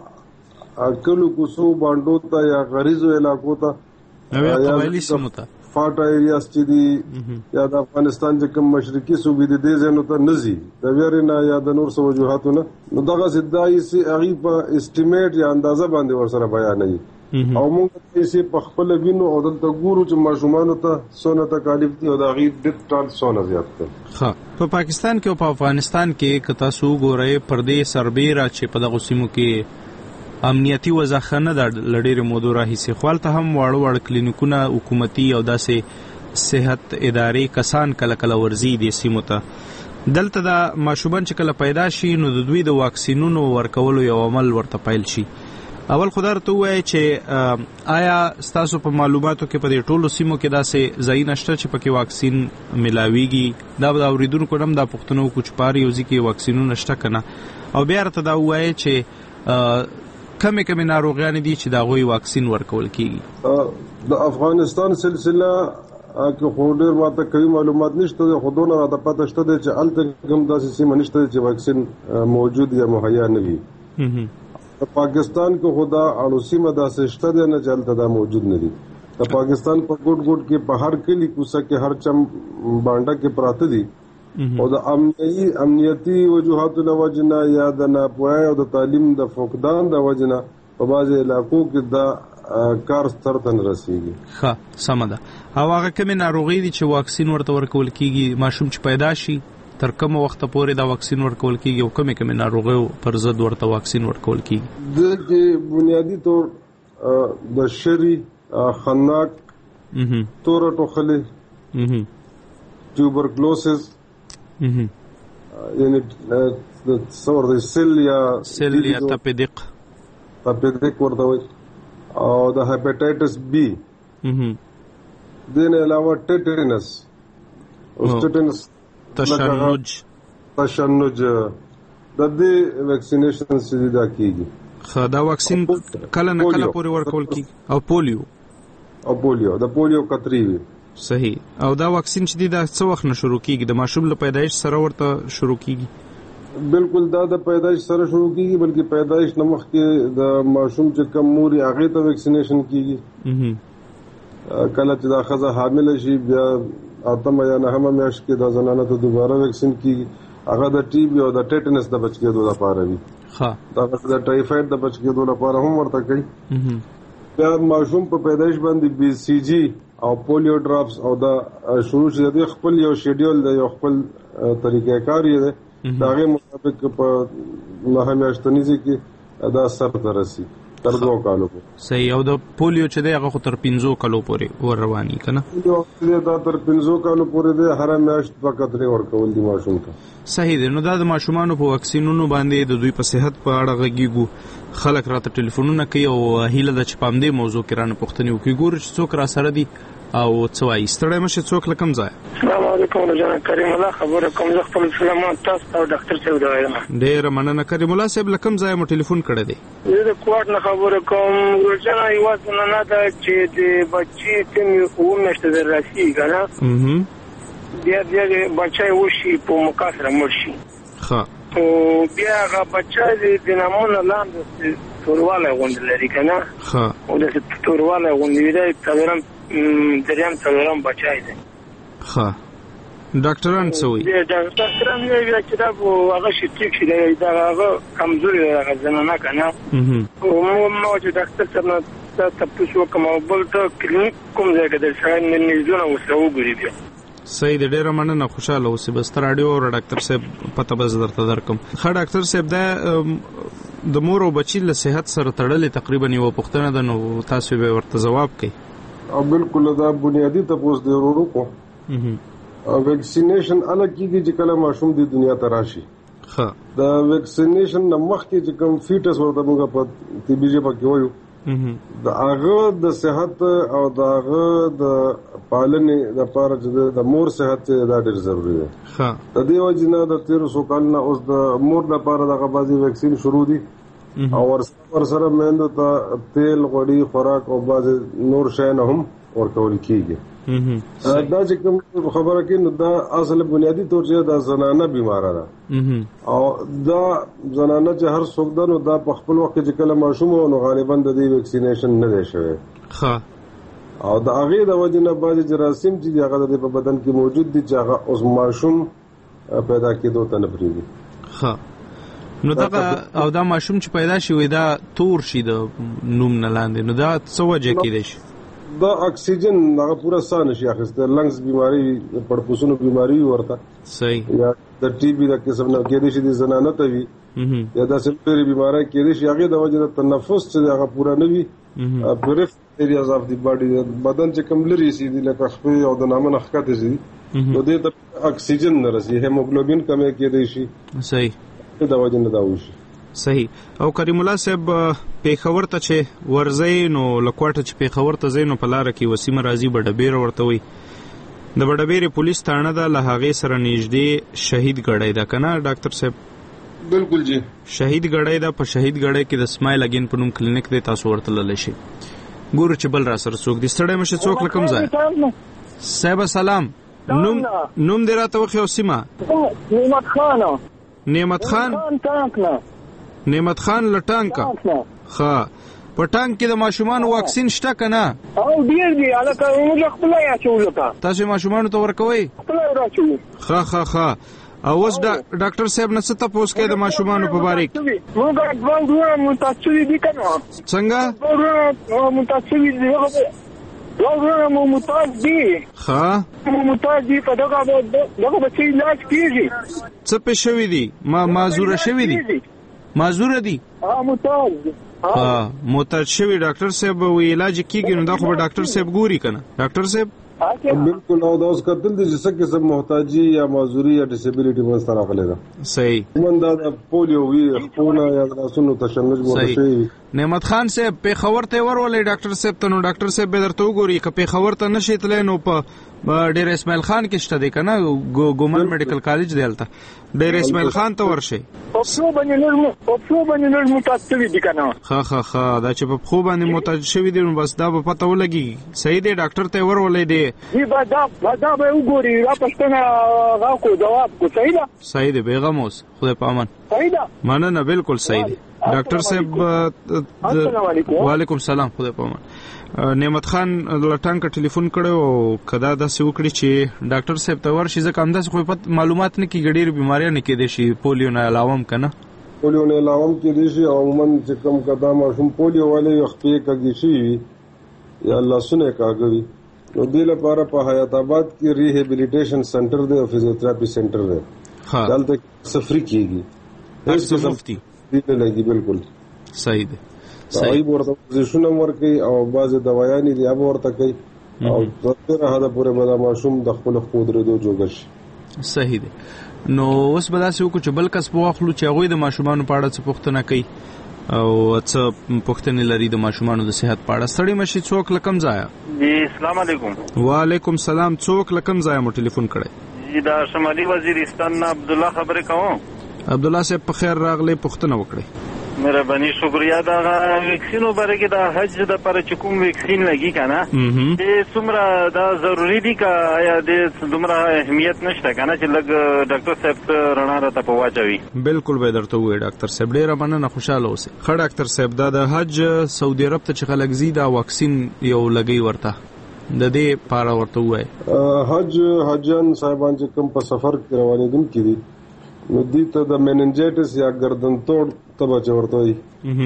هغه کلو کوسو باندې ته یا غریزو علاقو ته یا قبایلی سیمو ته فاټا ایریاس چې دي یا د افغانستان چې کوم مشرقي صوبې دي د ځینو ته نزي د ویرنا یا د نور څه وجوهاتونه نو دغه سدای سي هغه په اسټیمیټ یا اندازه باندې ورسره بیانوي او موږ چې په خپل وینو او دلته ګورو چې ماشومان ته سونه تکالیف دي او د غیر د ټال سونه زیات دي. ها په پاکستان کې او په افغانستان کې کتا سو ګورې پردې سربېره چې په دغه سیمو کې امنیتي وضاحت د لړې مودو راهیسي خپلته هم واړو کلینیکونه حکومتي او داسې صحت ادارې کسان کله کله ورزي دي سیمو ته دلته د ماشومان چې کله پیدا شي نو د دوی د واکسینونو ورکولو یو عمل ورته پیل شي. اول خدای ته وایي چې آیا ستاسو په معلوماتو کې په دې ټولو سیمو کې داسې ځای نشته چې پکې واکسین ملاويږي دا د اوریدونکو نم د پښتنو کوچپاري یو ځکه واکسینونه نشته کنه او بیا ته دا وایي چې کمی ناروغیان دي چې دا غوي واکسین ورکول کیږي. د افغانستان سلسله که خو ډیر ماته کوي معلومات نشته خو دونه راته پته شته چې الته کوم داسې سیمه نشته چې واکسین موجود یا مهیا نه وي. د پاکستان کې خدا اړوسیمه داسې شته دی نه چلته دا موجود نه دي. د پاکستان په ګډ کې په هر کلی کوڅه کې هر چم باندې کې پراته دي او د امنیتي وجوهاتو له وجنه یا د ناپوهۍ او د تعلیم د فقدان د وجنه په بعضي علاقو کې دا کار سترتن رسیږي. ښه سم ده. او هغه کومه ناروغي دي چې واکسین ورته ورکول کیږي ماشوم چې پیدا شي تر کومه وخت پورې دا واکسین ورکول کیږي او کومه ناروغي پر ضد ورته واکسین ورکول کیږي؟ د بنیادی طور د شری خناق تور ټوخلې ټیوبرکلوسس یعنی څور د سیل یا تپیدق ورته وي او د هپاتایټس بی دین علاوه ټیټینس تشنج د دې ویکسینیشن سړي دا کیږي. دا واکسین کله نه کله پورې ورکول کیږي او پولیو د پولیو قطري وي. صحیح. او دا واکسین چې دا څو وخت نه شروع کیږي د ماشوم له پیدایش سره ورته شروع کیږي؟ بالکل دا د پیدایش سره شروع کیږي بلکې پیدایش نه مخکې د ماشوم چې کم موري هغه ته ویکسینیشن کیږي. کله چې دا ښځه حامل شي بیا اتم یا نهمه میاشت کې د زنانه ته دوباره ویکسین کیږي هغه د ټي بي او د ټیټنس د بچ کېدو لپاره وي. دا د ټایفاید د بچ کېدو لپاره هم ورته کوي. بیا ماشوم په پیدایش باندې بي سي جي او پولیو ډراپس او دا شروع شي د خپل یو شیډول د یو خپل طریقې کار یې دا غي مطابق په نهمه میاشتنیزي کې دا سر ترسي تر 2 کالو پورې. صحیح. او د پولیو چې دی هغه تر 5 کالو پورې ور رواني کنه دا تر 5 کالو پورې دی هر میاشت فقط لري ورکول دي ماشوم ته. صحیح دی. نو دا د ماشومان په واکسینونو باندې د دوی په صحت په اړه غږیږو خلک راته ټلیفونونه کوي او هیله د چپام دی موضوع کې رانه پوښتنه وکړي ګور چې څوک را سره دي او څو وایي ستړی مشه څوک لکم ځای. السلام علیکم جناب کریم الله خبره کوم زه خپل سلامات تاسو او ډاکټر صاحب دا وایم. ډیر مننه کریم الله صاحب لکم ځای مو ټلیفون کړی دی. زه د کوټ نه خبره کوم ورځنه یو نه دا چې د بچی تم یو مشته دراسي کنه بیا بچای وشي په مکاسره مرشي. ښه. او بیا هغه بچای د نامونه لاندې تورواله غوند لري کنه. ښه. او د تورواله غوند دی تلرم دریم تلرم بچای دی. ښه. ډاکټران څه وایي؟ ډاکټران یې چې دا هغه شي چې دا هغه کمزوري ده زنانه کنه. او مو چې ډاکټر څنګه تاسو کوم بل ته کلینیک کوم ځای کې د ځای نه زونه وسره وګوري بیا. صحیح دی. ډیره مننه خوشاله اوسئ. بس تر رادیو او ډاکټر صاحب پته بس درته درکم. ښه ډاکټر صاحب دا د مور او بچی له صحت سره تړلې تقریبا یو پوښتنه ده نو تاسو به ورته جواب کړئ. او بالکل دا بنیادی تاسو د ورورو کو ویکسینیشن الګ کیږي چې کله ماشوم د دنیا ته راشي. ښه. دا ویکسینیشن مخکې چې کوم فیټس ورته موږ په طبي ژبه کې وایو د هغه د صحت او د هغه د پالنې لپاره چې د مور صحت دا ډېر ضروری دی. ښه. د دې وجه نه د 1300 کال نه اوس د مور لپاره د غبازي ویکسین شروع دي او ورسره مېندو ته تیل غوړي خوراک او بعض نور شیان هم ورکول کیږي. دا چې کوم خبره کې نو دا اصل بنیادی طور چې دا زنانه بیماره ده او دا زنانه چې هر څوک ده نو دا په خپل وخت چې کله ماشوم نو غالبا د دې ویکسینیشن نه دی شوی او د هغې د وجې نه بعضې جراثیم چې دي هغه د په بدن کې موجود دي چې هغه اوس ماشوم پیدا کېدو ته نه پرېږدي. نو دغه او دا ماشوم چې پیدا شي وي دا تور شي د نوم نه لاندې، نو دا څه وجه کېدای شي؟ دا اکسیجن هغه پورا ساه نشي اخیستی، لنګز بیماری، پړپوسونو بیماری ورته صحیح، یا د ټي بي د قسم نه کېدای شي د زنانه ته وي یا داسې نورې بیماری کېدای شي. هغې د وجې نه تنفس چې دی هغه پوره نه وي. پرفرل ایریاز اف دی باډي بدن چې کوم لرې سي دي لکه خپې او د نامه نه ښکته سي نو دې ته اکسیجن نه رسي، هیموګلوبین کمی کېدای شي. صحیح، د وجې نه دا وشي. صحیح. او کریم الله صاحب پیښور ته چې ورځئ نو له کوټه چې پیښور ته ځئ نو په لاره کې وسیمه راځي بډبیره ورته وایي، د بډبیرې پولیس تاڼه ده، له هغې سره نږدې شهید ګړی ده که نه ډاکټر صاحب؟ بالکل جی، شهید ګړی ده. په شهید ګړی کې د سمایل اګین په نوم کلینیک دی، تاسو ورته تللی شئ. ګورو چې بل را سره څوک دي. ستړی مشه، څوک له کوم ځای؟ صاحبه سلام، نوم دې راته وښیه او سیمه؟ نعمت خان. نعمت خان؟ نعمت خان له ټانکه. ښه، په ټانک کې د ماشومانو واکسین شته که نه؟ او ډېر دي هلکه، موږ خپله یې اچولو ته. تاسو یې ماشومانو ته ورکوئ؟ خپله یې راچوو. ښه. او اوس ډاکټر صاحب نه څه تپوس کوي د ماشومانو په باره کې؟ موږ دوه وروڼه متاسوي دي که نه؟ څنګه؟ دوه وروڼه متاسوي دي، دوه وروڼه مو متاز دي. ښه، مو متاز دي، په دغه بچه علاج کېږي. څه پې شوي دي؟ معذوره شوي دي؟ معذوره دي؟ معتاد شوي. ډاکټر صاحب وی علاج کېږي، نو دا خو به ډاکټر صاحب ګوري که نه ډاکټر صاحب؟ بالکل. او دا اوس کتل دي چې څه قسم محتاجي یا معذوري یا ډسیبلیټي منځته راغلې ده. صحیح. عموما دا د پولیو وي، خپونه یا د لاسونو تشنج ورته شوي. نعمت خان صاحب پیښور ته ورولئ ډاکټر صاحب ته، نو ډاکټر صاحب به درته وګوري. که پیښور ته نشئ تللی نو په ډیر اسماعیل خان کې شته دی که نه، ګومن میډیکل کالج دی هلته، ډیر اسماعیل خان ته ورشئ. په پښو باندې نور متاد شوي دي که نه؟ ښه، دا چې په پښو باندې متاد شوي دي نو بس دا به پته ولګي. صحیح دی، ډاکټر ته یې ورولئ دی. دا به وګوري، دا پوښتنه هغه کو جواب کو. صحیح ده؟ صحیح دی، بیغم اوس، خدای په امان. صحیح ده، مننه، بالکل صحیح دی ډاکټر صاحب. السلام علیکم. وعلیکم السلام، خدای په امان. نعمت خان له ټانکه ټلیفون کړی او که دا داسې وکړي چې ډاکټر صاحب ته ورشي، ځکه همداسې خو معلومات نه کېږي، ډېرې بیماریانې کېدای شي پولیو نه علاوه هم که نه؟ پولیو نه علاوه هم کېدای شي. او عموما چې کوم که دا ماشوم پولیو والی خپې کږې شوي وي یا لاسونه یې کاږه وي نو دې لپاره په حیات آباد کې ریهیبلیټیشن سنټر دی او فزیوتراپي سنټر دی. دلته سفري کېږي، هېڅ قسم فی نه لګي. بالکل صحیح دی. هغوی به ورته ورزشونه هم ورکوي او بعضې دوايانې دي هغه به ورته کوي او تر ډېره حده پورې به دا ماشوم د خپلو خپو درېدو جوګه شي. صحیح دی. نو اوس به داسې وکړو چې بل کس به واخلو چې هغوی د ماشومانو په اړه څه پوښتنه کوي او څه پوښتنې لري د ماشومانو د صحت په اړه. ستړي مشي، څوک له کوم ځایه؟ جی السلام علیکم. وعلیکم السلام. څوک له کوم ځایه مو ټلیفون کړی؟ جی دا شمالي وزیرستان نه عبدالله خبرې کوم. عبدالله صاحب په خیر راغلی، پوښتنه وکړئ. مهرباني شکریا. دا ویکسینو باره کې د حج دپاره چې کوم ویکسین لګي که نه، دې څومره دا ضروري دي که یا دې دومره اهمیت نشته که نه چې لږ ډاکټر صاحب رڼا راته په واچوي؟ بالکل به یې درته ووایي ډاکټر صاحب. ډېره مننه، خوشحاله اوسئ. ښه ډاکټر صاحب، دا د حج سعودي عرب ته چې خلک ځي دا واکسین یو لګوي ورته، د دې په اړه ورته ووایي. حاجیان صاحبان چې کوم په سفر کې روانېدونکي دي نو دې ته د میننجایټس یا ګردن توړ تبه چې ورته وایي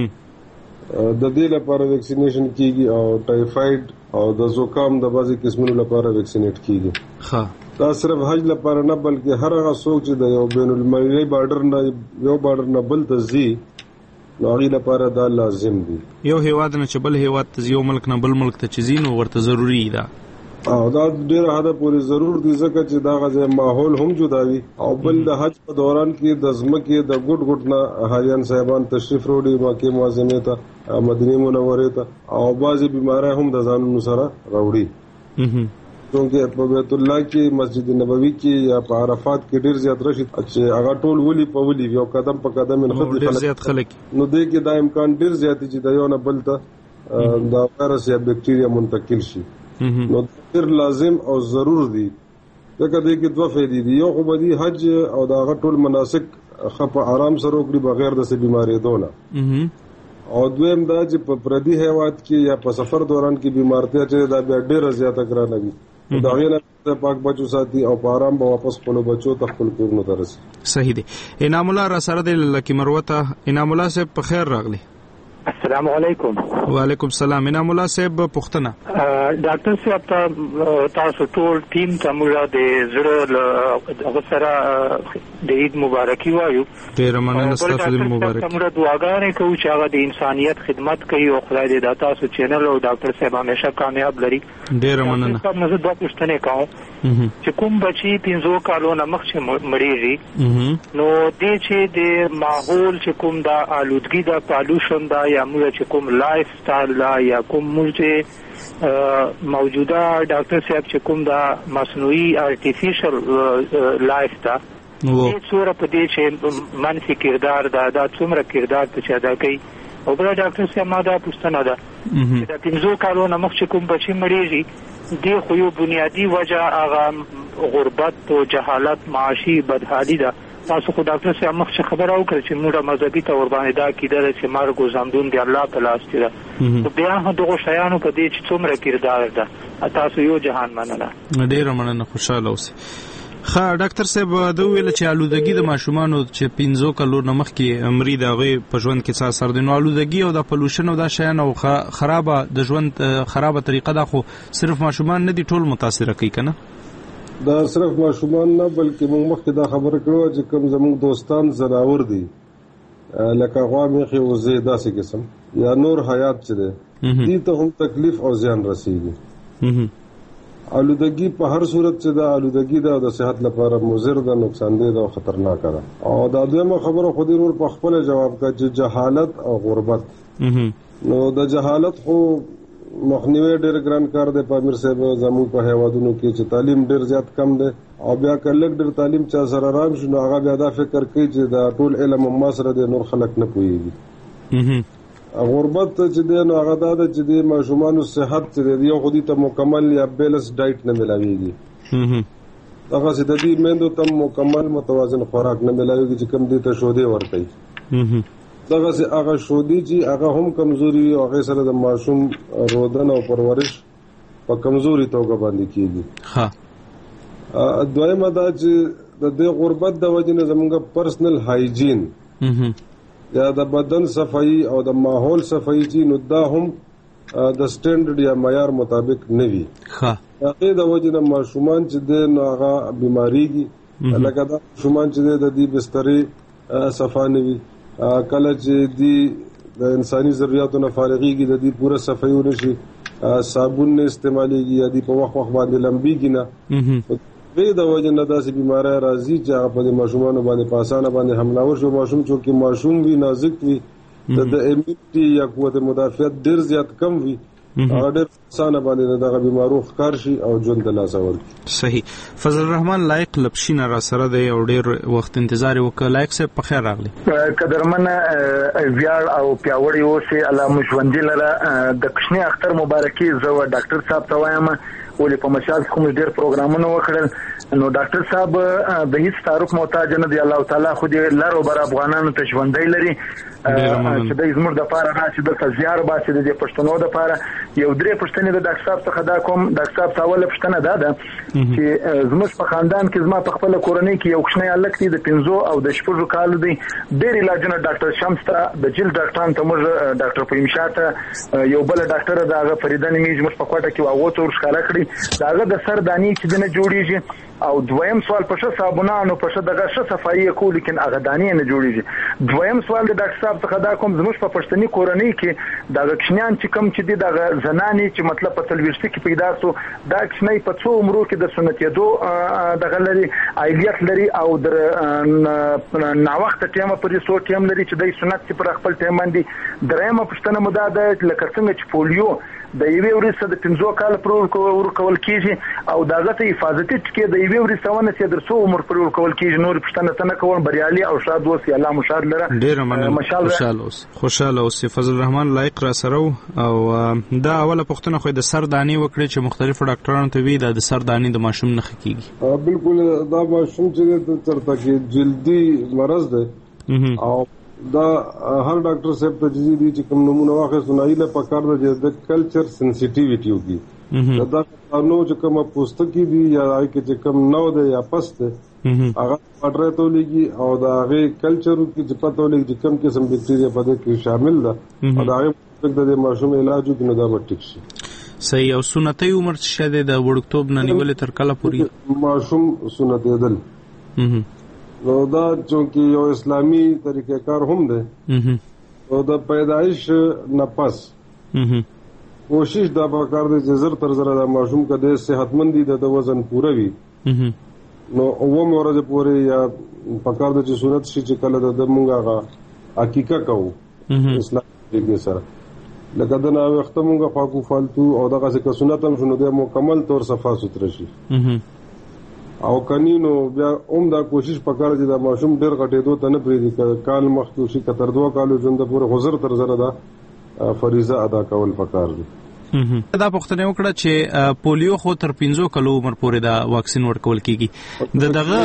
د دې لپاره ویکسینیشن کېږي او ټایفاید او د زکام د بعضې قسمونو لپاره ویکسینیټ کېږي. دا صرف حج لپاره نه بلکې هر هغه څوک چې د یو بین المللي بارډر نه یو بارډر نه بل ته ځي نو هغې لپاره دا لازم دي. یو هېواد نه چې بل هېواد ته ځي، یو ملک نه بل ملک ته چې ځي نو ورته ضروري ده. او دا ډېره حده پورې ضرور دي ځکه چې دغه ځای ماحول هم جدا وي او بل د حج په دوران کې د ځمکې د ګوټ ګوټ نه حاجیان صاحبان تشریف راوړي مکې معظمې ته، مدینې منورې ته، او بعضې بیماری هم د ځانونو سره راوړي. چونکې په بیت الله کې، مسجد نبوي کې یا په عرفات کې ډېر زیات رشي چې هغه ټول ولي په ولي یو قدم په قدم خلک نو دې کې دا امکان ډېر زیات چې د یو نه بل ته دا وایرس یا بکټریا منتقل شي. نو ډیر لازم او ضرور دي. ځکه دې کې دوه فائدې دي. یو خو به دي حج او دا غټول مناسک خپ آرام سره وکړي بغیر د څه بیماری دونه. او دویم دا چې په پردي هیواد کې یا په سفر دوران کې بیمارتیا چې دا بیا ډیره زیاته ګرانه وي. دا غیله پاک بچو ساتي او په آرام به واپس خپل بچو ته خپل کورونو ته رسي. صحیح دی. انعام الله را سره د لکی مروته. انعام الله صاحب په خیر راغلی. السلام علیکم. وعلیکم السلام. انعام الله صاحب پوښتنه. ډاکټر صاحب تاسو ټول ټیم ته موږ د زړه سره د عید مبارکي وایو. ډیره مننه ستاسو د مبارک. موږ دعاګانې کوو چې هغه د انسانیت خدمت کوي او خدای دې د تاسو چینل او ډاکټر صاحب همیشه کامیاب لري. ډیره مننه. زه دوه پوښتنې کوم چې کوم بچي 15 کالو نه مخکې مړیږي نو دې چې د ماحول چې کوم د آلودګي د پالوشن دا یا موږ چې کوم لایف سټایل دا یا کوم موږ موجوده ډاکټر صاحب چې کوم دا مصنوعي ارتفیشل لایف دا دې څومره په دې چې منفي کردار دا څومره کردار په ادا کوي. او بل ډاکټر صاحب ما دا پوښتنه ده چې د 15 کالو نه مخکې کوم بچي مړیږي دې خو یو بنیادی وجه هغه غربت او جهالت معاشي بدحالي ده. تاسو خو ډاکټر صاحب مخکې خبره وکړه چې موږ مذهبي تور باندې دا کیدل چې مرګ او زندون دی الله په لاس کې ده. خو بیا هم دغه شیانو په دې چې څومره کردار ده. تاسو یو جهان مننه. ډیره مننه. خوشاله اوسئ. ډاکټر صاحب دا ویل چې آلودګي د ماشومانو چې 15 کالو نه مخکې مری د هغه په ژوند کې څه اثر دی. نو آلودګي او د پولوشن او د شیان او خرابه د ژوند خرابه طریقه ده خو صرف ماشومان نه دي ټول متاثر کوي کنه. دا صرف ماشومان نه بلکې موږ مخکې دا خبره کړو چې کوم زموږ دوستان زناور دي لکه غوا میخي او زه داسې قسم یا نور حیات چې دي دې ته هم تکلیف او زیان رسیږي. آلودګي په هر صورت چې دا آلودګي دا د صحت لپاره مضر ده نقصان دہ ده او خطرناک ده. او دا دویمه خبره خو دې ور په خپل جواب کا چې جهالت او غربت. نو د جهالت خو مخنیوي ډېر ګران کار دی. په امیر صاحب زموږ په هیوادونو کې چې تعلیم ډېر زیات کم دی او بیا کله ډېر تعلیم چا سره رام شو نو هغه بیا دا فکر کوي چې دا ټول علم ما سره دی نور خلک نه پوهیږي. غربت چې دی نو هغه دا چې دی ماشومانو صحت چې دی یو خودي ته مکمل یا بیلنس ډایټ نه ملاويږي. هغه چې د دې مندو ته مکمل متوازن خوراک نه ملاويږي چې کم دي ته شودي ورته. دغه سه هغه شودي چې هغه هم کمزوري او هغه سره د ماشوم رودن او پرورش په کمزوري توګه باندې کیږي. دویمه دا چې د دې غربت د وجې نه زموږ پرسنل هایجین یا د بدن صفائی او د ماحول صفائی چې نو دا هم د سټانډرډ یا معیار مطابق نه وي. هغه د وجې نه ماشومان چې د هغه بیماریږي لکه دا ماشومان چې د دې بسترې صفا نه وي کله چې دی د انساني ضرورتو نه فارغيږي د دې پوره صفائی ونشي صابون نه استعماليږي یا دی په وخت باندې لمبيږي نه به د وجه نه داسې بیماری راځي چې هغه په ماشومانو باندې په اسانه باندې حملاور شو. ماشوم چې ماشوم وي نازک وي د ایمیونټي یا قوت مدافعت ډیر زیات کم وي هغه ډیر اسانه باندې دغه بیمارو ښکار شي او ژوند له لاسه ورکړي. صحیح. فضل الرحمن لایق لپشین را سره دی او ډیر وخت انتظار وکړ. لایق صاحب په خیر راغلی. قدرمن ویاړ او پیاوړی اوسه الله مشوندي لره د کشنی اختر مبارکي زو ډاکټر صاحب ته وایم ولې په مشال کوم ډیر پروګرامونه وکړل نو ډاکټر صاحب د هیڅ تعارف محتاج نه دی. الله تعالی خو دې لارو بر افغانانو ته ژوندۍ لري چې د زموږ د پاره راشي د تزیار باسي د پښتنو د پاره یو درې پښتنې د ډاکټر صاحب څخه دا کوم ډاکټر صاحب سوال پښتنه ده چې زموږ په خاندان کې زما په خپل کورنۍ کې یو کښنی الک دی د 15 او د 16 کال دی ډېر علاجونه ډاکټر شمس ته د جلد ډاکټران ته موږ ډاکټر پېمشاته یو بل ډاکټر دغه فریدان میج موږ په کوټه کې واغو تور ښکارا کړی داغه د سر دانی چې دنه جوړیږي او دویم سوال پښه صابونانو پښه دغه څه صفایي کو لیکن هغه دانی نه جوړیږي. دویم سوال د ډاکټر صاحب څخه دا کوم زموږ په پښتني کورنۍ کې دغه کښنیان چې کم چې دغه زنانې چې مطلب په تلويشت کې پیدا سو دا کښنی په څو عمرو کې د سنت یدو دغه لري عائلیت لري او در نا وخت ټیمه پرې سو ټیم لري چې د سنت پر خپل ټیم باندې درېمه پښتنه مداده لکه څنګه چې پولیو د یوې ورځې د 15 کال پورې ورکول کیږي او دغه ته حفاظتي ټکي د یوې ورځې ونه چې در څو عمر پورې ورکول کیږي. نور پښتنه نه کوم بریالي او شاد اوسئ. الله مو شاد لره. ډیر مننه. خوشاله اوسئ. فضل الرحمن لایق را سره او دا اوله پښتنه خو د سردانی وکړي چې مختلفو ډاکټرانو ته وی د سردانی د ماشوم نه خکېږي. بالکل دا ماشوم چې د ترته کې جلدی مرض ده او دا هر ډاکټر صاحب ته دي چې کوم نمونه واخې سنایي له پکار د کلچر سنسټیویټي وږي دا نو چې کوم پوستکی دي یا کې چې کوم نو ده یا پست هغه اډره ته لګي او دا هغه کلچر کې چې پته لګي چې کوم قسم بکټیریا په دې کې شامل ده او دا هغه د ماشوم علاج کې نه دا وټیک شي. صحیح. او سنتي عمر څه ده د وړکتوب نه نیولې تر کله پورې ماشوم سنت دل نو دا چونکی یو اسلامی طریقہ کار هم ده او د پیدایش نه پس کوشش دا پکار دی چې زر تر زر د ماشوم کده صحتمندي د وزن پوره وي نو اوه مورځ پوره یا پکار د چې صورت شي چې کله د مونږه حقیقت کوو اسلام کې سره لکه دا نو وخت مونږه فاکو فالتو او دغه څه سنت هم شنو د مکمل طور صفا سوتره شي او کنينو بیا دا کوشش پکاره چې دا ماشوم ډېر غټېدو ته نه پریږدي کال مخکې شي کتر 2 کالو ژوند پورې غزر تر زره دا فریضه ادا کول پکار دي. دا پوښتنه وکړه چې پولیو خو تر 15 کلو عمر پورې دا واکسین ورکول کیږي. دغه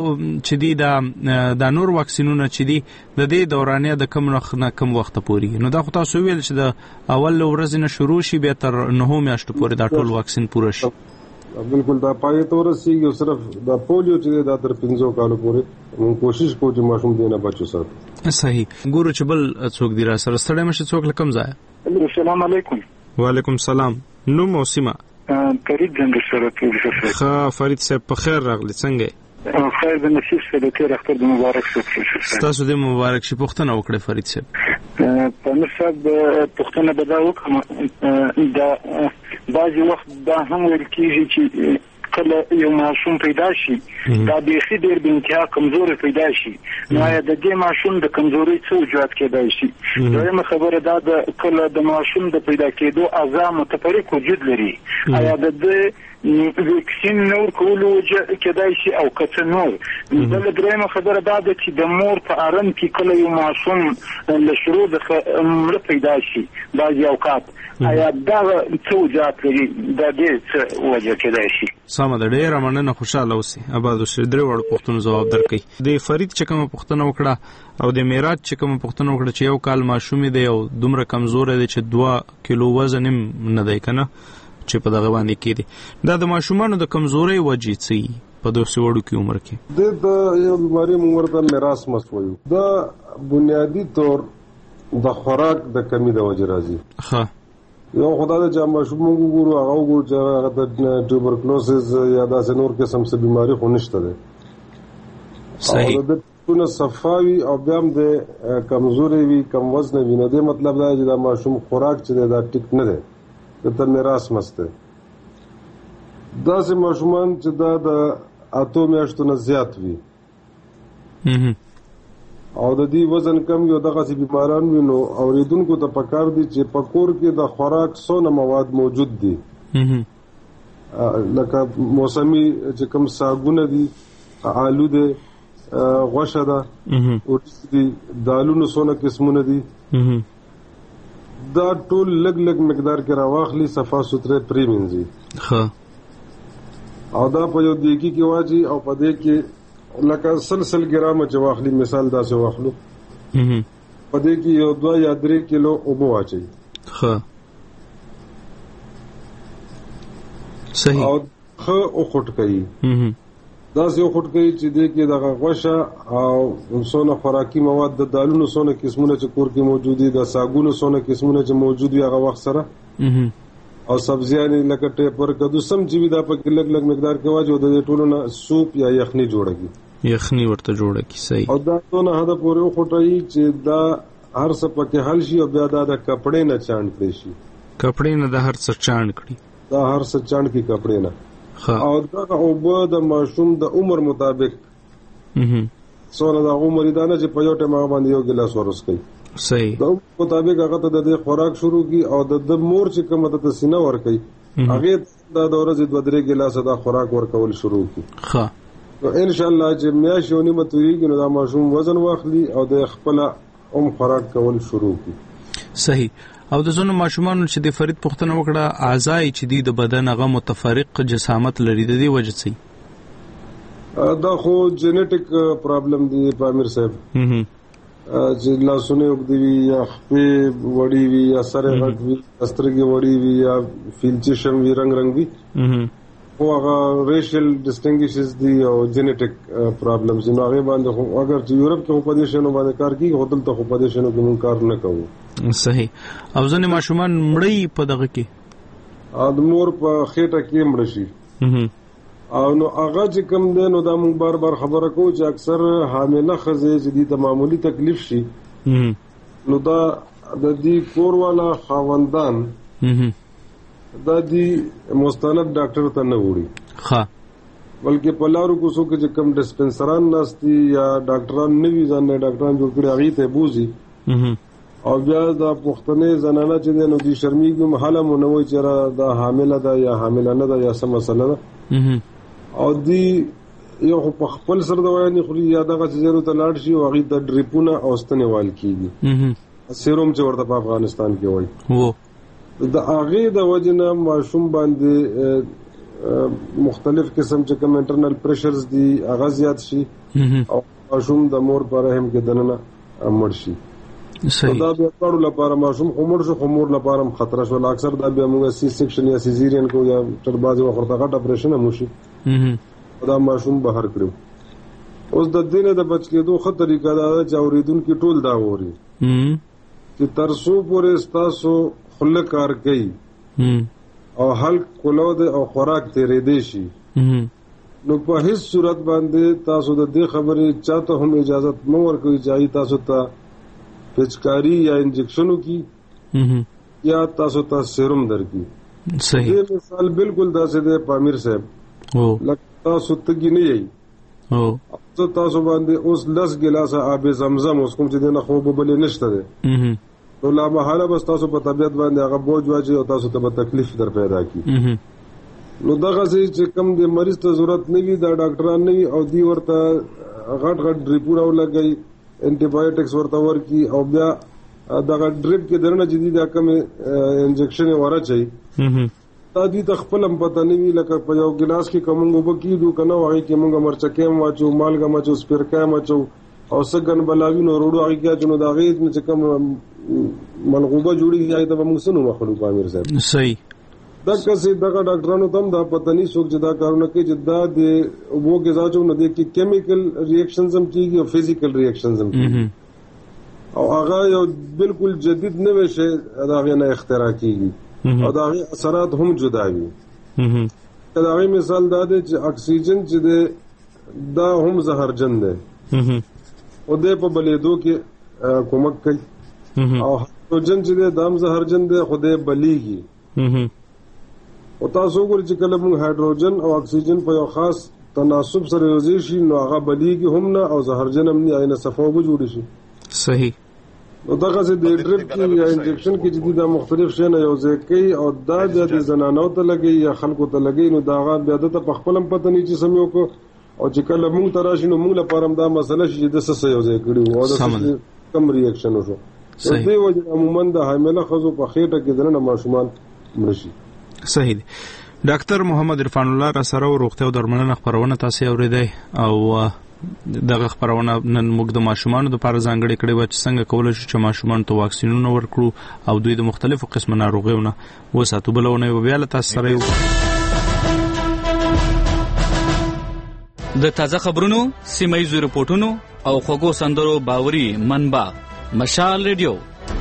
چې دی دا نور واکسینونه چې دی د دې دورانیه د کم وخت پورې نو دا خو تاسو ویل چې د اول ورځ نه شروع شي به تر 9 میاشتو پورې دا ټول واکسین پوره شي. بالکل دا پای تور سیږي صرف دا پولیو چې دا تر 15 کالو پورې موږ کوشش کوو چې ماشوم دې نه بچو ساتو. صحیح. ګورو چې بل څوک دی را سره ستړی مشه څوک لکم ځای. السلام علیکم. وعلیکم السلام. نو موسیما فرید څنګه سره پیښه؟ ښه فرید صاحب په خیر راغلی. څنګه خیر د نصیب سره تیر اختر د مبارک شه. تاسو د مبارک شي پښتنه وکړه فرید صاحب. په نصاب پښتنه بدا وکړه دا بعضی وخت دا هم ویل کیږي چې کله یو ماشوم پیدا شي دا بیخي ډېر بې انتها کمزوري پیدا شي نو آیا د دې ماشوم د کمزورۍ څه وجوهات کېدای شي؟ دویمه خبره دا ده کله د ماشوم د پیدا کېدو اعضا متفرق وجود لري آیا د دې ویکسین نور کولو کېدای شي او که څه نور؟ بله درېیمه خبره دا ده چې د مور په ارم کې کله یو ماشوم له شروع څخه مړه پیدا شي بعضې اوقات آیا دا څه وجوهات لري دا دې څه وجه کېدای شي؟ سمه ده. ډېره مننه. خوشحاله اوسئ. اباد اوسئ. درې وړو پوښتنو ځواب درکړئ. د فرید چې کومه پوښتنه وکړه او د میراج چې کومه پوښتنه وکړه چې یو کال ماشوم دی او دومره کمزوری دی چې 2 کیلو وزن هم نه دی کنه چې په دغه باندې کېدی دا د ماشومانو د کمزورۍ وجې څه په داسې وړو کې عمر کې د یو بیماري موږ ورته میراث مست وایو. دا بنیادی طور د خوراک د کمی د وجې راځي. ښه یو خدای د جام ماشوم وګورو هغه وګورو چې د ټوبرکلوسز یا داسې نور قسم څه بیماری خو نشته ده. صحیح. د ټونه صفاوي او بیا هم د کمزوري وي کم وزن وي نو د مطلب دا چې دا ماشوم خوراک چې دا ټیک نه ده د میراث مسته. داسې ماشومان چې دا د 8 میاشتو نه زیات وي او د دې وزن کم یو دغه سي بیماران وي نو اوریدونکو ته پکار دي چې پکور کې د خوراک څونه مواد موجود دي لکه موسمي چې کوم ساګونه دي آلو دي غوښه ده او دي دالونو څونه قسمونه دي دا ټول لګ لګ مقدار کې راواخلي صفا سوتره پریمنځي. ښه او دا په یو دیګي کې واجی او په دې کې لکه سلسل ګرام چې واخلي مثال دا څه واخلو په دې کې یو 2 یا 3 کیلو اوبه واچي. ښه صحیح. او خو او خټ کوي دا څه خټ کوي چې دې کې دغه غوښه او څونه خوراکي مواد د دالونو څونه قسمونه چې کور کې موجود دي د ساګونو څونه قسمونه چې موجود وي هغه وخت سره او سبزیانې لکه ټیپر کدو سم چې وي دا په لږ لږ مقدار کې واجو د ټولو نه سوپ یا یخني جوړږي. یخني ورته جوړږي. صحیح. او دا څونه هدا پورې خټایي چې دا هر څه پکې حل شي او بیا دا د کپڑے نه چاند کړي شي. کپڑے نه د هر څه چاند کړي. دا هر څه چاند کې کپڑے نه. او دا اوبه د ماشوم د عمر مطابق څونه د عمر دا نه چې په یو ټیم باندې یو ګلاس ورس کوي. صحیح دا مطابق هغه ته د خوراک شروع کی او د مور چې کومه ته سینه ور کوي هغه دا د ورځې 2-3 ګلاسه دا خوراک ورکول شروع کی. ښه نو ان شاء الله چې میاشتونی متویږي نو دا ماشوم وزن واخلي او د خپل خوراک کول شروع کی. صحیح. او د زونو ماشومان چې د فرید پوښتنه وکړه اعضای چې د بدن هغه متفرق جسامت لري د دې وجه څه دا خو جینیټک پرابلم دی پامیر صاحب. چې لاسونه وګدي وي یا خپې وړي وي یا سره غټ وي سترګې وړي وي یا فیلچې شم وي رنگ وي خو هغه ریشل ډسټینګیشز دي او جینیټک پرابلمز نو هغه باندې خو اگر چې یورپ کې په دې شنو باندې کار کوي هوتل ته په دې شنو کې مونږ کار نه کوو. صحیح. او ځنې ماشومان مړی په دغه کې د مور په خېټه کې مړ شي او نو هغه چې کم دی نو دا مونږ بار بار خبره کوو چې اکثر حامله ښځې چې دي ته معمولی تکلیف شي نو دا د دې کور والا خاوندان دا دی مستند ډاکټر ته نه وړي بلکې په لارو کوڅو کې چې کم ډسپنسران ناستي یا ډاکټران نوي ځان نه ډاکټران جوړ کړي هغې ته بوزي او بیا دا پښتنې زنانه چې دی نو دوی شرمېږي محاله مو نه وایي چې دا حامله ده یا حامله نه ده یا څه مسله ده او دی یو په خپل سر دوايانې خوري یا دغه څیزونو ته لاړ شي او هغې ته ډریپونه او ستنې وال کېږي سیروم چې ورته په افغانستان کې وایي د هغې د وجې نه ماشوم باندې مختلف قسم چې کوم انټرنل پریشرز دي هغه زیات شي او ماشوم د مور په رحم کې دننه مړ شي. دا بیا کارو لپاره ماشوم عمر شو عمر لپاره خطر شو اکثر دا بیا موږ سی سیکشن یا سیزیرین کو یا تر بازي وخت غټ اپریشن هم شي دا ماشوم بهر کړو. اوس د دینه د بچ کېدو خطر طریقه دا چې اوریدونکو ټول دا ووري چې ترسو پورې تاسو خله کار کوي او حلق کولو او خوراک تیرې دی شي نو په هیڅ صورت باندې تاسو د دې خبرې چاته هم اجازه مو ورکوي چې تاسو ته پچکاری یا انجیکشنو کی یا تاسو ته سیروم درکې. صحیح. دې مثال بالکل داسې دی پامیر صاحب لکه تاسو تګی نه یې تاسو باندې اوس 10 ګلاسه آب زمزم اوس کوم چې دنه خوب بلې نشته ده نو لا محاله بس تاسو په طبيعت باندې هغه بوج واچي او تاسو ته تکلیف در پیدا کی نو دغه چې کم د مریض ته ضرورت نه وي دا ډاکټران نه وي او دی ورته غټ ډریپونه ولګي انټي بایوټکس ورته ورکی او بیا دغه ډریپ کې درنه جدي دا کوم انجکشن ورچي دا دي تخپلم پته نه وی لکه په یو ګلاس کې کومو وبکیدو کنه وایي کې مونږه مرچکه واچو مالګه ماچو سپیرکا ماچو او سګن بلاوی نو روړو هغه کې چې نو دا غي چې کوم ملغوبه جوړي هغه ته موږ سنو مخلوق امیر صاحب. صحیح. دا کسي دغه ډاکټرانو تم دا پته نه سوچ دا کارونه کوي چې دا د وو غذاجو نه دي کې کیمیکل ریاکشنز هم کیږي او فزیکل ریاکشنز هم کیږي او هغه یو بالکل جدید نوې شی دا غي نه اختراع کیږي او دا غي اثرات هم جدا وي. دا غي مثال دا دی چې اکسیجن چې دا هم زهرجن دی او د په بلیدو کې کومک کوي او هایدروجن چې د دام زهرجن دی خو د بلیږي او تاسو ګورئ چې کله موږ هایدروجن او اکسیجن په یو خاص تناسب سره یوځای شي نو هغه بلیږي هم نه او زهرجن هم نه عینه صفوبه جوړ شي. صحیح. نو دغه چې د ډریپ کې یا انجکشن کې چې دا مختلف شي نه یوځای کوي او دا د زنانو ته لګي یا خلکو ته لګي نو دا غا بیا د په خپلم پته نه چې سميو کو او چې کله موږ تراشي نو موږ لپاره دا مسله شي د څه یو ځای کړو او د کم ریاکشن وشو. دې وجه عموما د حامله خزو په خېټه کې دنه ماشومان مرشي. صحیح. ډاکټر محمد عرفان الله را سره روغتیا او درملنه خبرونه تاسو اوریدئ او دغه خبرونه نن موږ د ماشومان د لپاره ځانګړي کړي و چې څنګه کولای شو چې ماشومان ته واکسینونه ورکړو او دوی د مختلفو قسمه ناروغیونه وساتو. بلونه بیا له تاسو سره د تازه خبرونو سیمایي رپورټونو او خوږو سندرو باوري منبع مشال ریډیو.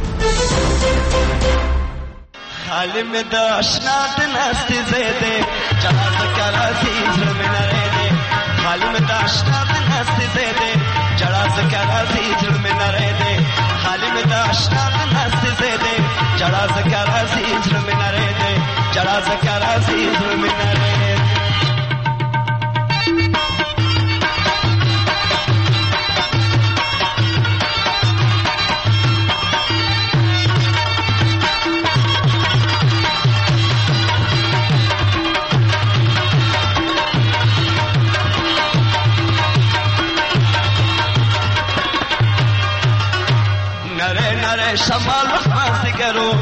عالم د آشنا د نست زیده چلا ذکر عزیز من رده عالم د آشنا د نست زیده چلا ذکر عزیز من رده عالم د آشنا د نست زیده چلا ذکر عزیز من رده چلا ذکر عزیز من رده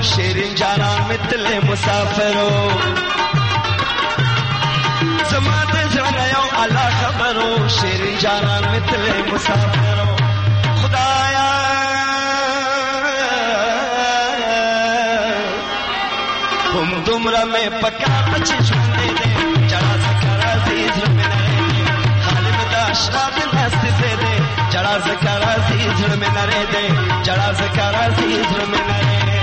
شیرین جانان مثل مسافرو زما د زړه یو الله خبرو شیرین جانان مثل مسافرو خدایا هم دومره مې پکار چې ژوند دې جړا سکرا عزیز مې نه خالم دا شراب نست دې جړا سکرا عزیز مې نه دې جړا سکرا عزیز مې نه